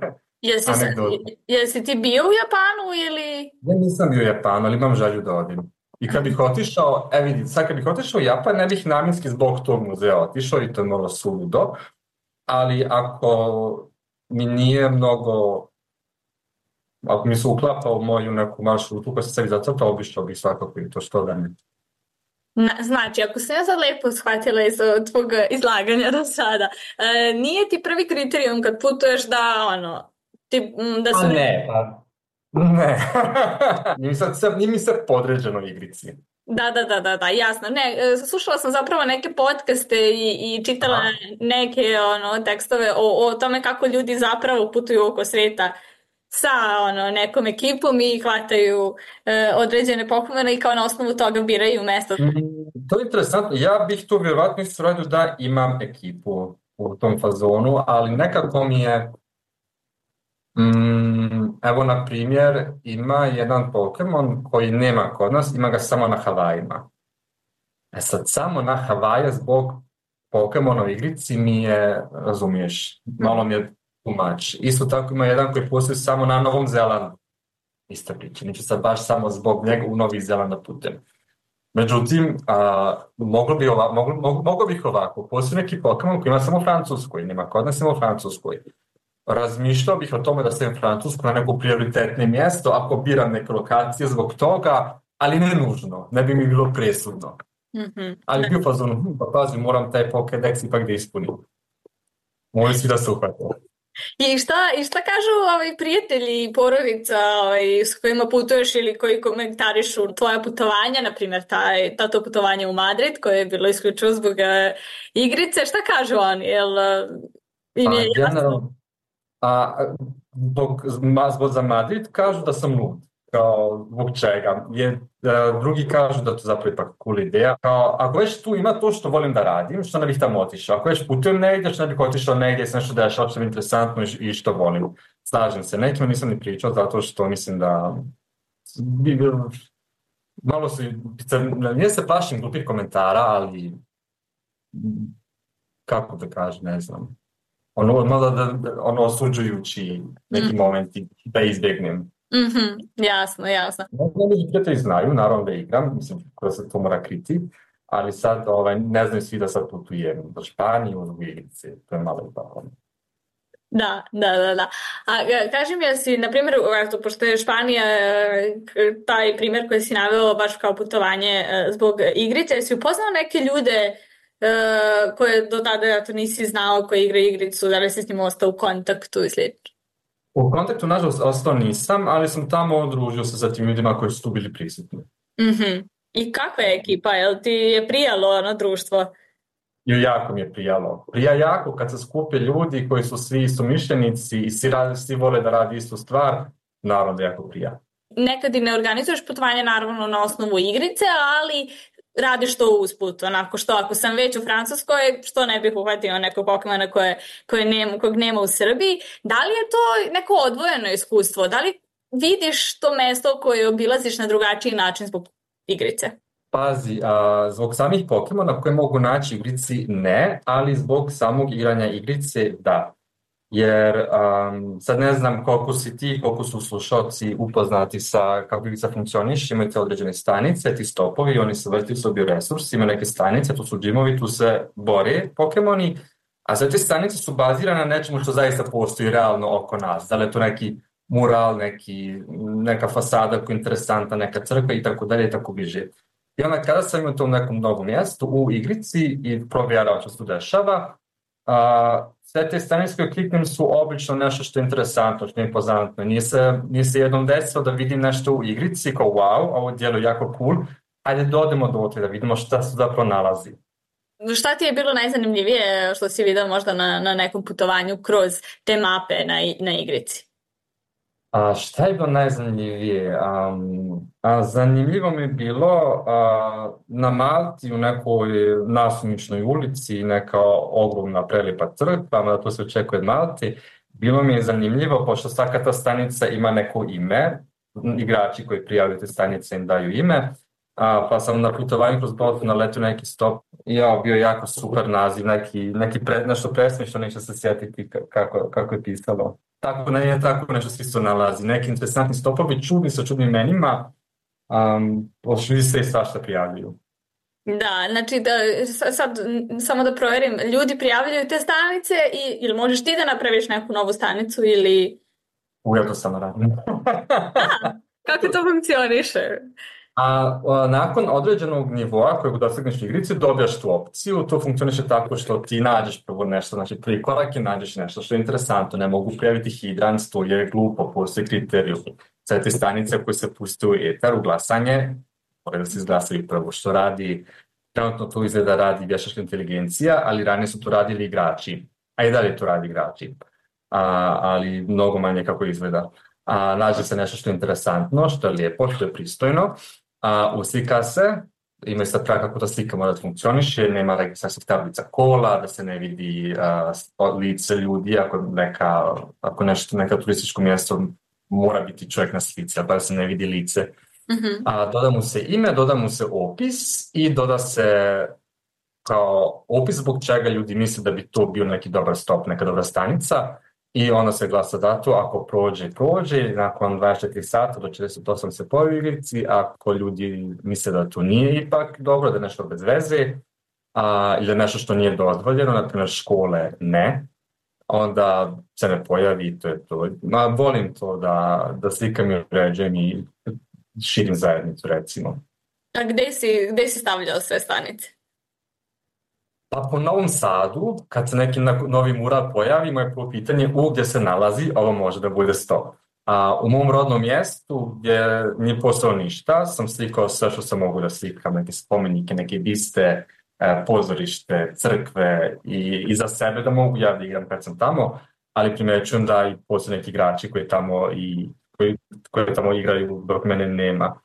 Jesi ti bio u Japanu ili? Ja nisam bio u Japanu, ali imam želju da odim. I kad bih otišao, kad bih otišao u Japan, ne bih namjenski zbog tog muzeja otišao i to je malo suludo, ali ako mi nije mnogo, ako mi se uklapa u moju neku maršrutu koja se sebi zacrtao, obišao bih svakako i to što da ne. Znači, ako sam ja sad lepo shvatila iz tvog izlaganja do sada, nije ti prvi kriterijum kad putuješ da su... Ne. Nije mi se podređeno igrici. Da, jasno. Ne, slušala sam zapravo neke podcaste i čitala neke tekstove o tome kako ljudi zapravo putuju oko sveta sa nekom ekipom i hvataju određene Pokemone i kao na osnovu toga biraju mesto. To je interesantno. Ja bih to vjerovatno isto radio da imam ekipu u tom fazonu, ali nekako mi je evo, na primjer, ima jedan Pokemon koji nema kod nas, ima ga samo na Havajima. Sad, samo na Havaje zbog Pokemona u igrici mi je, razumiješ, malo mi je tumač. Isto tako ima jedan koji postoji samo na Novom Zelandu. Ista priča, neću sad baš samo zbog njega u Novi Zeland da putem. Međutim, moglo bih ovako, postoji neki Pokemon koji ima samo u Francuskoj, nema kod nas samo u Francuskoj. Razmišljao bih o tome da stavim Francusku na neko prioritetno mjesto ako biram neke lokacije zbog toga, ali ne nužno, ne bi mi bilo presudno. Ali bio fazon, pazi, moram taj Pokédex ipak da ispunim. Moji svi da se uhvate. I šta kažu prijatelji i porodica s kojima putuješ ili koji komentarišu tvoja putovanja, na primjer to putovanje u Madrid koje je bilo isključivo zbog igrice, šta kažu oni? Jel im je jasno? Zbog za Madrid kažu da sam lud, kao zbog čega. Drugi kažu da to zapravo ipak cool ideja. Kao, ako već tu ima to što volim da radim, što ne bih tamo otišao. Ako već putujem negdje, što ne bih otišao negdje, se nešto dešava što je interesantno i što volim. Slažem se, nekima nisam ni pričao zato što mislim da malo su, nije se plašim glupih komentara, ali kako da kažem, ne znam. Osuđujući neki momenti da izbjegnem. Jasno. Neki prijatelji znaju, naravno da igram, mislim da se to mora kriti, ali sad ne znaju svi da sad putujem do Španije, u igrice, to je malo tako. Da. A kaži mi, jesi, na primjer, pošto je Španija taj primjer koji si naveo baš kao putovanje zbog igrice, jesi upoznao neke ljude koje do tada to nisi znao koji igraju igricu, da li si s njim ostao u kontaktu i slično? U kontaktu, nažalost, ostao nisam, ali sam tamo odružio se sa tim ljudima koji su tu bili prisutni. I kakva je ekipa? Jel ti je prijalo društvo? Jako mi je prijalo. Prija jako kad se skupe ljudi koji su svi istomišljenici i svi vole da radi istu stvar, naravno da jako prija. nekad i ne organizuješ putovanje naravno na osnovu igrice, ali radiš to usput, onako što ako sam već u Francuskoj, što ne bih uhvatio nekog Pokemona kojeg nema u Srbiji. Da li je to neko odvojeno iskustvo? Da li vidiš to mesto koje obilaziš na drugačiji način zbog igrice? Pazi, zbog samih Pokemona koje mogu naći u igrici ne, ali zbog samog igranja igrice da. Jer sad ne znam koliko si ti, koliko su slušalci upoznati sa kako igrica funkcioniš, imate određene stanice, ti stopovi, oni se vrti u sobi resursi, ima neke stanice, tu su džimovi, tu se bore Pokemoni, a sve te stanice su bazirane na nečemu što zaista postoji realno oko nas. Da li je to neki mural, neka fasada koja je interesantna, neka crkva i tako dalje i tako bliže. I onda kada sam imao to u nekom novom mjestu u igrici i provjerao što se tu dešava, sve te stanice koje kliknem su obično nešto što je interesantno, što je impozantno. Nije se jednom desilo da vidim nešto u igrici kao wow, ovo djeluje jako cool, ajde dodemo dotle da vidimo šta se zapravo nalazi. Šta ti je bilo najzanimljivije što si vidio možda na nekom putovanju kroz te mape na igrici? Šta je bilo najzanimljivije? Zanimljivo mi je bilo na Malti u nekoj nasumičnoj ulici, neka ogromna prelijepa crkva, da to se očekuje od Malti. Bilo mi je zanimljivo, pošto svaka ta stanica ima neko ime, igrači koji prijavljaju te stanice im daju ime, pa sam na putovanju kroz Baltu naletio neki stop i bio jako super naziv, nešto presmišno, neće se sjetiti kako je pisalo. Tako nešto se isto nalazi. Neki interesantni stopovi, čudni sa čudnim imenima, ljudi se i svašta prijavljuju. Da, znači sad samo da provjerim, ljudi prijavljuju te stanice ili možeš ti da napraviš neku novu stanicu ili... Ja to samo radim. Kako to funkcioniše? Nakon određenog nivoa kojeg dosegneš u igrici, dobijaš tu opciju. To funkcioniše tako što ti nađeš prvo nešto, znači prvi korak je nađeš nešto što je interesantno. Ne mogu prijaviti hidrant, to je glupo, postoje kriterijum. Sve te stanice koje se puste u etar, u glasanje, moraju da se izglasaju prvo što radi. Trenutno to izgleda radi vještačka inteligencija, ali ranije su to radili igrači. A i dalje to radi igrači, ali mnogo manje kako izgleda. Nađe se nešto što je interesantno, što je lijepo, što je pristojno. Uslika se, ima sad pravi kako ta slika mora da funkcioniše, nema registracijskih tablica kola, da se ne vidi lice ljudi, ako neka turističko mjesto mora biti čovjek na slici, ali da se ne vidi lice. Mm-hmm. Doda mu se ime, doda mu se opis i doda se kao opis zbog čega ljudi misle da bi to bio neki dobar stop, neka dobra stanica. I onda se glasa dato, ako prođe, nakon 24 sata do 48 se pojavi u igrici, ako ljudi misle da to nije ipak dobro, da je nešto bez veze, ili da je nešto što nije dozvoljeno, na primjer škole ne, onda se ne pojavi i to je to. Volim to da slikam i uređujem i širim zajednicu, recimo. A gde si stavljao sve stanice? Pa po Novom Sadu, kad se neki novi mural pojavi, moje prvo pitanje gdje se nalazi, ovo može da bude stop. U mom rodnom mjestu, gdje nije postalo ništa, sam slikao sve što sam mogu da slikam, neke spomenike, neke biste, pozorište, crkve i za sebe da mogu ja da igram kad sam tamo, ali primećujem da i postoje neki igrači koji tamo igraju dok mene nema.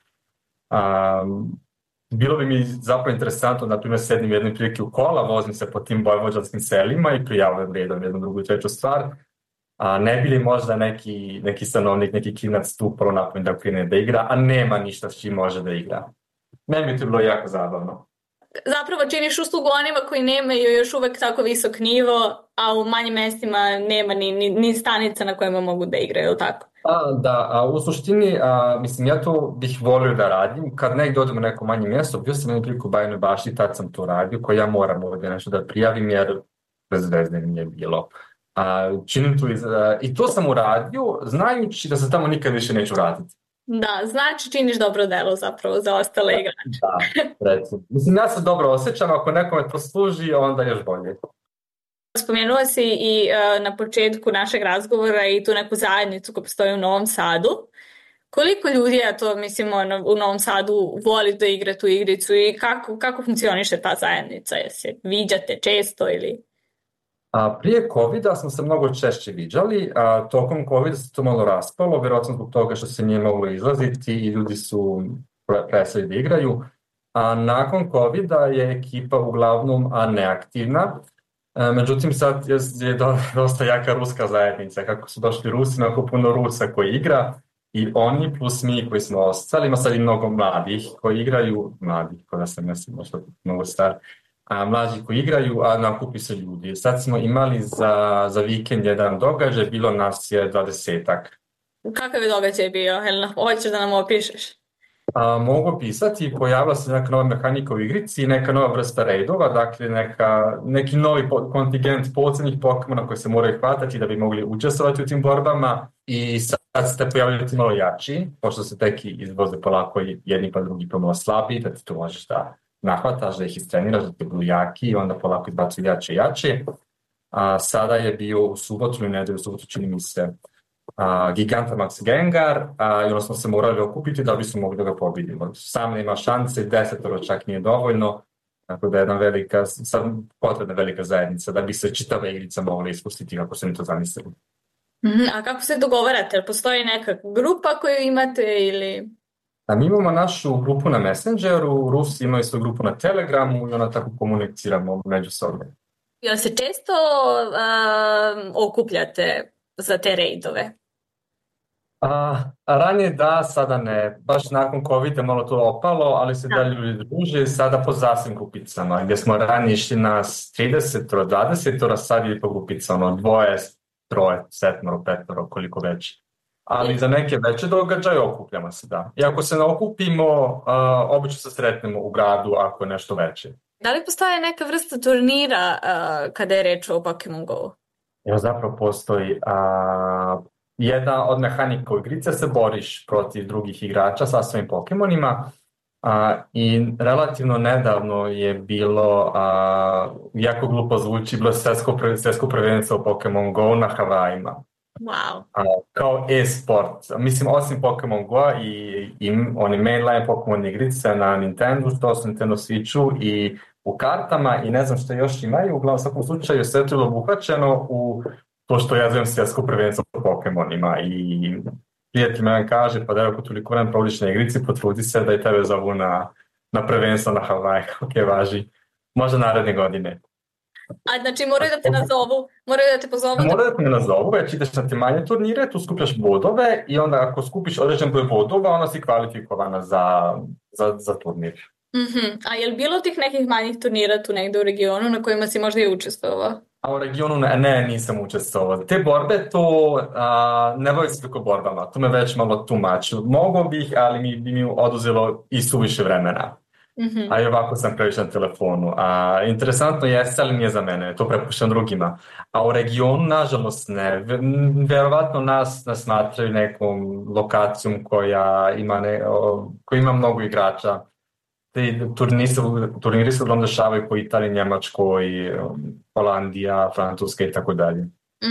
Bilo bi mi zapravo interesantno, na primjer, sednim jednom prilike u kola, vozim se po tim vojvođanskim selima i prijavljam redom jednu, drugu i treću stvar. Ne bi li možda neki stanovnik, neki klinac tu prvo napravim da krene da igra, a nema ništa s čim može da igra. Meni bi to bilo jako zabavno. Zapravo činiš uslugu onima koji nemaju još uvek tako visok nivo, a u manjim mestima nema ni stanica na kojima mogu da igraju, ili tako? Da, u suštini, mislim, ja to bih volio da radim. Kad negdje odem u neko manje mjesto, bio sam jednu priliku u Bajinoj Bašti, tad sam to radio, koji ja moram ovdje nešto da prijavim, jer bez veze mi je bilo. Činim to i to sam uradio, znajući da se tamo nikad više neću raditi. Da, znači činiš dobro delo zapravo za ostale igrače. Da, recimo. Mislim, ja se dobro osjećam, ako nekome to služi, onda još bolje. Spomenuo si i na početku našeg razgovora i tu neku zajednicu koja postoji u Novom Sadu. Koliko ljudi, u Novom Sadu voli da igra tu igricu i kako funkcioniše ta zajednica? Se viđate često ili... Prije COVID-a smo se mnogo češće viđali, a tokom COVID-a se to malo raspalo, vjerojatno zbog toga što se nije moglo izlaziti i ljudi su prestali da igraju. A nakon COVID-a je ekipa uglavnom neaktivna. Međutim, sad je dosta jaka ruska zajednica. Kako su došli Rusi, mnogo puno Rusa koji igra i oni plus mi koji smo ostali. Ima sad i mnogo mladih koji igraju, koja sam mislim možda mnogo star, mlađi koji igraju, a nakupi se ljudi. Sad smo imali za vikend jedan događaj, bilo nas je 20-ak. Kakav je događaj bio? Hoćeš da nam opišeš? Mogu opisati, pojavila se neka nova mehanika u igrici, neka nova vrsta raidova, dakle neki novi kontingent posebnih Pokemona koji se moraju hvatati da bi mogli učestvovati u tim borbama i sad ste pojavili ti malo jači, pošto se teki izvoze polako jedni pa drugi pomalo slabiji, da ti to možeš da nahvataš, da ih istreniraš, da ti budu jaki i onda polako izbacuju jače i jače. Sada je bio u subotu ili nedelju, u subotu čini mi se, Gigantamax Gengar i onda smo se morali okupiti da bi smo mogli da ga pobedimo. Sam nema šanse, 10 čak nije dovoljno, tako da je potrebna velika zajednica da bi se čitava igrica mogla ispustiti kako se mi to zamislili. A kako se dogovarate? Postoji neka grupa koju imate ili... Mi imamo našu grupu na Messengeru, Rusi imaju svoju grupu na Telegramu i onda tako komuniciramo međusobno. Jel se često okupljate za te rejdove? Ranije da, sada ne. Baš nakon COVID-a malo to opalo, ali se dalje ljudi druže sada po zasebnim grupicama, gdje smo ranije išli na 30, 20, sad je po grupicama, 2, 3, 7, 5, koliko već. Ali za neke veće događaje okupljamo se, da. I ako se ne okupimo, obično se sretnemo u gradu ako je nešto veće. Da li postoje neka vrsta turnira kada je reč o Pokemon Go? Evo zapravo postoji jedna od mehanika u igrice, se boriš protiv drugih igrača sa svojim Pokemonima i relativno nedavno je bilo, jako glupo zvuči, bilo svjetsko prvenstvo o Pokemon Go na Havajima. Wow. Kao e-sport. Mislim, osim Pokemon Go i oni mainline Pokemon igrice na Nintendo, što su Nintendo Switchu i u kartama i ne znam što još imaju, uglavnom svakom slučaju sve to je obuhvaćeno u to što ja zovem svjetsko prvenstvo po Pokemonima i prijatelj me kaže, pa da je ako toliko vremena provodiš na igrici, potrudi se da i tebe zovu na prvenstvo na Hawaii, ok, važi, možda naredne godine. Znači moraju da te nazovu, moraju da te pozovu? Moraju da te nazovu, već ideš na te manje turnire, tu skupljaš bodove i onda ako skupiš određen broj bodova, onda si kvalifikovana za turnir. A je li bilo tih nekih manjih turnira tu negdje u regionu na kojima si možda i učestvovao? A u regionu ne, nisam učestvovao. Te borbe, to ne bavim se tako borbama, to me već malo tumači. Mogu bih, ali bi mi oduzelo i suviše vremena. A i ovako sam previše na telefonu. Interesantno jeste, ali nije za mene, to prepuštam drugima. A u regionu, nažalost, ne. Verovatno nas smatraju nekom lokacijom koja ima mnogo igrača. Te turniri se uglavnom dešavaju po Italiji, Njemačkoj, Holandija, Francuska i tako dalje.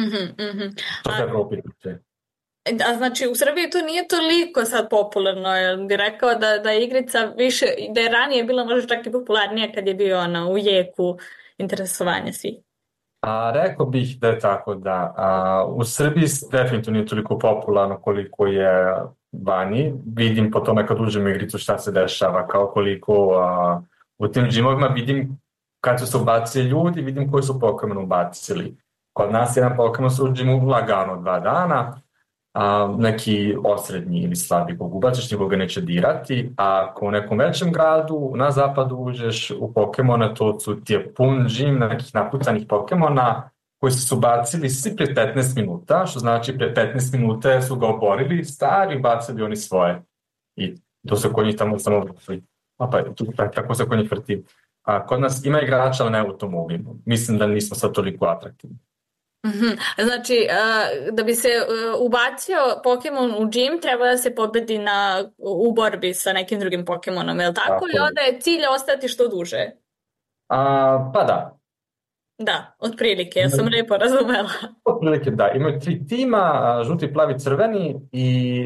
To se Evropi tiče. A znači u Srbiji to nije toliko sad popularno, jer bi rekao da je igrica više, da je ranije bila možda čak i popularnija kad je bio u jeku interesovanja svih. Rekao bih da je tako, da. U Srbiji definitivno nije toliko popularno koliko je vani. Vidim po tome kad uđem u igricu šta se dešava, kao koliko u tim džimovima vidim kad su se ubacili ljudi, vidim koji su Pokemon ubacili. Kod nas jedan Pokemon se u džimu lagano 2 dana, neki osrednji ili slabi kog ubaciš, nikoga neće dirati, a ako u nekom većem gradu na zapadu uđeš u Pokemona, to ti je pun džim nekih napucanih Pokemona koji su ubacili svi pre 15 minuta, što znači pre 15 minuta su ga oborili, stari ubacili oni svoje. I to se kod njih tamo samo vrti. Tako se kod njih vrti. Kod nas ima igrača, ali ne u tom obimu. Mislim da nismo sad toliko atraktivni. Znači, da bi se ubacio Pokemon u džim, treba da se pobedi u borbi sa nekim drugim Pokemonom, je li tako? I onda je cilj ostati što duže? Pa da. Da, otprilike, ja sam lijepo razumela. Otprilike da, imaju 3 tima, žuti, plavi, crveni i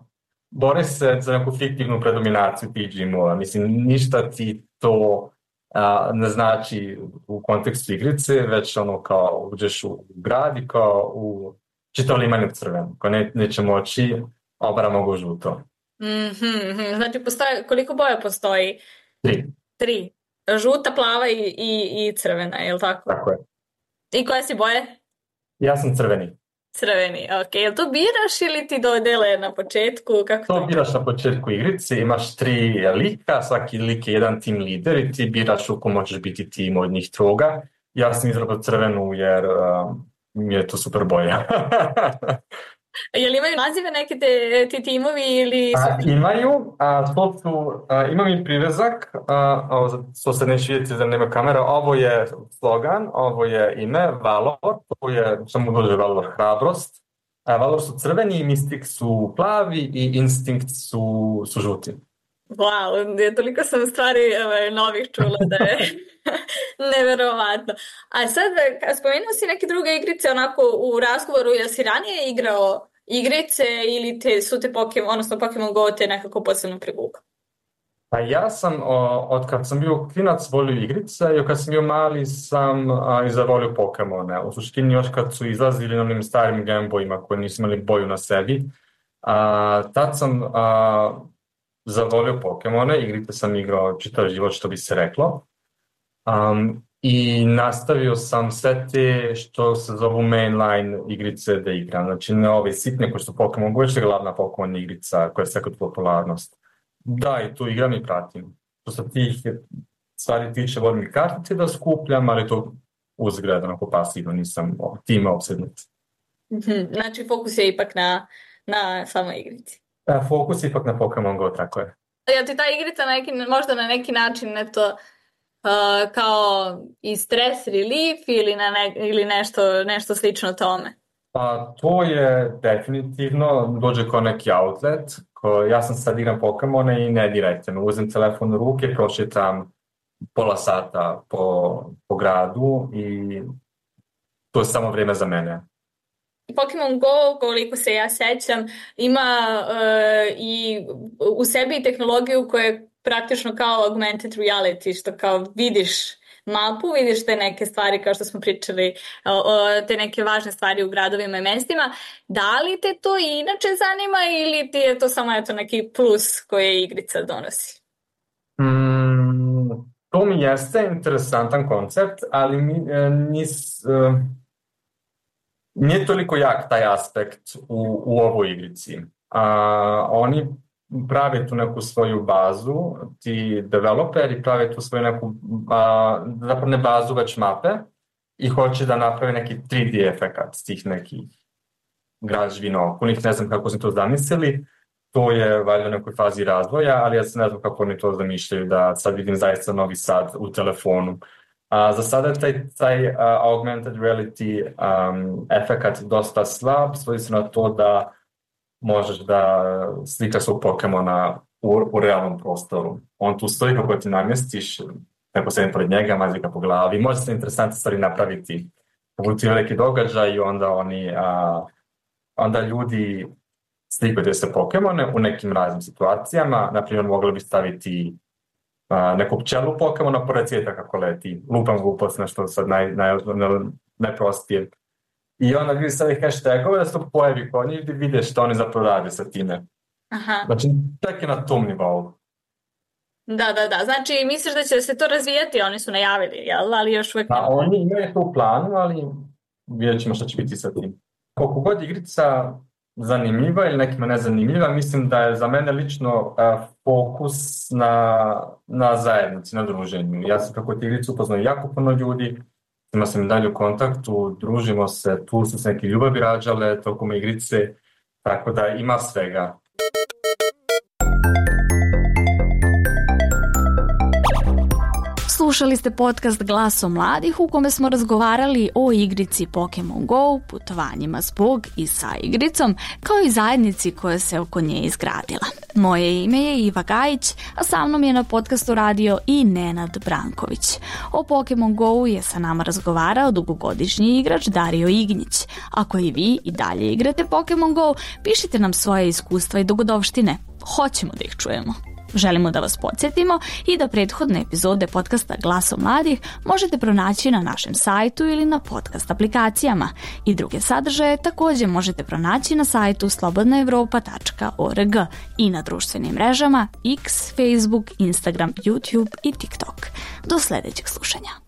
bore se za neku fiktivnu predominaciju tih džimova. Mislim, ništa ti to ne znači u kontekstu igrice, već ono kao uđeš u grad i kao u čitav liman u crvenu, kao neće moći, a obara mogu žuto. Znači, koliko boja postoji? 3. Žuta, plava i crvena, je li tako? Tako je. I koje si boje? Ja sam crveni. Crveni, ok. Jel to biraš ili ti dodele na početku? Kako to biraš na početku igrice, imaš 3 lika, svaki lik je jedan tim lider i ti biraš u ko možeš biti tim od njih 3. Ja sam izabrao crvenu jer mi je to super boja. Jel imaju nazive neke ti timovi ili... Imaju, imam i privezak, što se neće vidjeti da nema kamera, ovo je slogan, ovo je ime, Valor, to je, samo dođe Valor, hrabrost. Valor su crveni, Mystic su plavi i Instinct su žuti. Wow, toliko sam stvari novih čula da je neverovatno. A sad, spomenuo si neke druge igrice onako u razgovoru, jel si ranije igrao igrice ili su te Pokemon Go te nekako posebno privukao? Pa ja sam, od kad sam bio klinac, volio igrice i kad sam bio mali sam i zavolio Pokemone. U suštini još kad su izlazili na onim starim Game Boyima koji nisu imali boju na sebi, tad sam zavolio Pokemone, igrice sam igrao čitav život, što bi se reklo. I nastavio sam sve te što se zovu mainline igrice da igram. Znači ne ove sitne koje su Pokemon Go, već je glavna Pokemon igrica koja je sve kod popularnost. Da, i tu igram i pratim. Što se tih stvari tiče, volim i kartice da skupljam, ali to uzgled, onako pasivno, nisam time opsednut. Znači fokus je ipak na samoj igrici. Fokus je ipak na Pokemon Go, tako je. Jel ti ta igrica možda na neki način kao i stres relief ili nešto slično tome? Pa to je definitivno, dođe kao neki outlet. Ja sam sad igram Pokemone i ne direktno. Uzem telefon u ruke, prošetam pola sata po gradu i to je samo vrijeme za mene. Pokemon Go, koliko se ja sećam, ima i u sebi tehnologiju koja je praktično kao augmented reality, što kao vidiš mapu, vidiš te neke stvari kao što smo pričali, te neke važne stvari u gradovima i mestima. Da li te to inače zanima ili ti je to samo neki plus koje igrica donosi? To mi jeste interesantan koncept, ali nije toliko jak taj aspekt u ovoj igrici. Oni prave tu neku svoju bazu, ti developeri prave tu svoju neku, zapravo ne bazu, već mape i hoće da naprave neki 3D efekat tih nekih građevina okolnih. Ne znam kako su to zamislili, to je valjda u nekoj fazi razvoja, ali ja se ne znam kako oni to zamišljaju, da sad vidim zaista Novi Sad u telefonu. Za sada je taj augmented reality efekat dosta slab, svodi se na to da možeš da slikaš svog Pokemona u realnom prostoru. On tu stoji kako ti namjestiš, neko sedi pored njega, mazi ga po glavi. Može se interesantne stvari napraviti. Budu ti veliki događaj i onda ljudi slikaju se Pokemone u nekim raznim situacijama. Naprimjer, mogli bi staviti neku pčelu Pokemona pored cvijeta kako leti. Lupam glupost, nešto sad najprostije. I onda ljudi stavih hashtagove da se to pojavi kod njih i vide što oni zapravo rade sa time. Aha. Znači, tek je na tom nivou. Da. Znači, misliš da će se to razvijati? Oni su najavili, jel? Ali još uvijek... Oni imaju to u planu, ali vidjet ćemo što će biti sa tim. Koliko god igrica zanimljiva ili nekima nezanimljiva, mislim da je za mene lično fokus na zajednici, na druženju. Ja sam kako ti igricu upoznao jako puno ljudi, ima sam i dalje u kontaktu, družimo se, tu su se neke ljubavi rađale tokom igrice, tako da ima svega. Slušali ste podcast Glasom mladih u kome smo razgovarali o igrici Pokemon Go, putovanjima zbog i sa igricom, kao i zajednici koja se oko nje izgradila. Moje ime je Iva Gajić, a sa mnom je na podcastu radio i Nenad Branković. O Pokemon Go je sa nama razgovarao dugogodišnji igrač Dario Ignjić. Ako i vi i dalje igrate Pokemon Go, pišite nam svoje iskustva i dogodovštine. Hoćemo da ih čujemo. Želimo da vas podsjetimo i da prethodne epizode podcasta Glasom mladih možete pronaći na našem sajtu ili na podcast aplikacijama. I druge sadržaje također možete pronaći na sajtu slobodnaevropa.org i na društvenim mrežama X, Facebook, Instagram, YouTube i TikTok. Do sljedećeg slušanja.